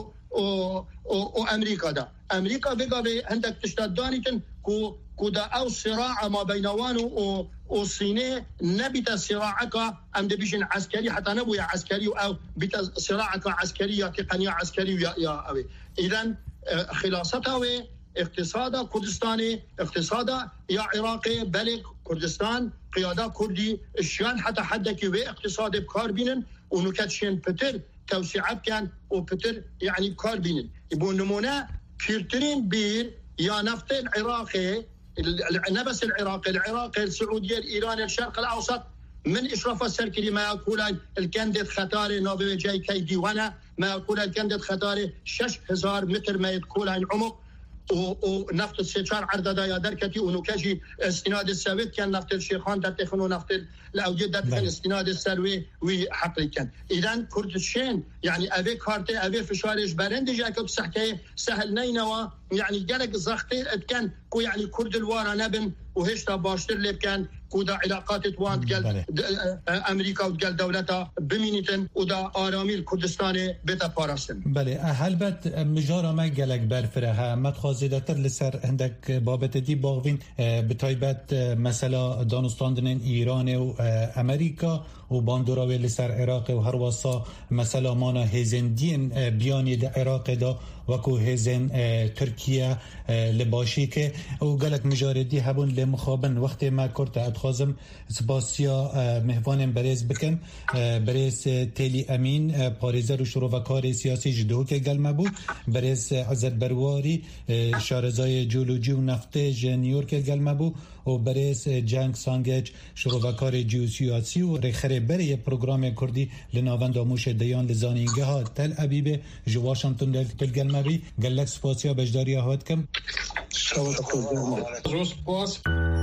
Q: وامريكا دا امريكا بقى عندك تشتدانيتن كو كودا او صراع ما بين وانو والصين نبت صراعك ام دبيشن عسكري حتى نبويا عسكري او بت صراعك عسكريه تقنيه عسكريه يا اوي اذا خلاصتها اقتصاد كردستاني اقتصاد يا عراقي بلغ كردستان قياده كردي الشان حتى حدك واقتصاد بكار بينن ونكتشين بتر توسعات كان وبتر يعني بكار بينن يبون نمونه كيرترين بير يا نفط العراقي نبس العراقي العراقي السعوديه الايراني الشرق الاوسط من اشراف السركري ما يقول الكندد خطاري نوبي جاي كي ديوانا ما يقول الكندد خطاري شش هزار متر ما يقول عن عمق ونفط السيشار عرض يا دركتي ونكجي استناد السويت كان نفط الشيخان در تخنو نفط الاوديد در تخن استناد السروي وحقي كان اذا كردشين يعني افي كارتي افي فشارج برندج اكو صحكي سهل نينوا يعني جالك زختير كان كو يعني كرد الوارا نبن وهشتا باشتر لب كان كودا علاقات توانت قال امريكا وقال دولتها بمينيتن ودا ارامي الكردستان بيتا باراسن.
N: بله هل بت مجارا ما قالك برفرها ما تخازدتر لسر عندك بابت دي باغوين بتايبت مثلا دانستاندن ايران و امريكا و باندوراوی لسر عراق و هر واسا مثلا مانا هزندین بیانی در عراق دا وکو هزن ترکیه لباشی که او گلک مجاردی هبون لمخابن وقت ما کرد ادخازم سپاسیا مهوانم بریز بکم بریز تیلی امین پاریزر و شروع سیاسی جدو که گلمه بود بریز عزت برواری شارزای جولوجی و نفته نیویورک گلمه بود و بریز جنگ سانگج شروع جیوسیاسی و رخره بری پروگرام کردی لناوند آموش دیان لزانینگه ها تل ابیب جو واشنطن لگل مبی گلک سپاسیا بجداری هات کم
Q: روز پاس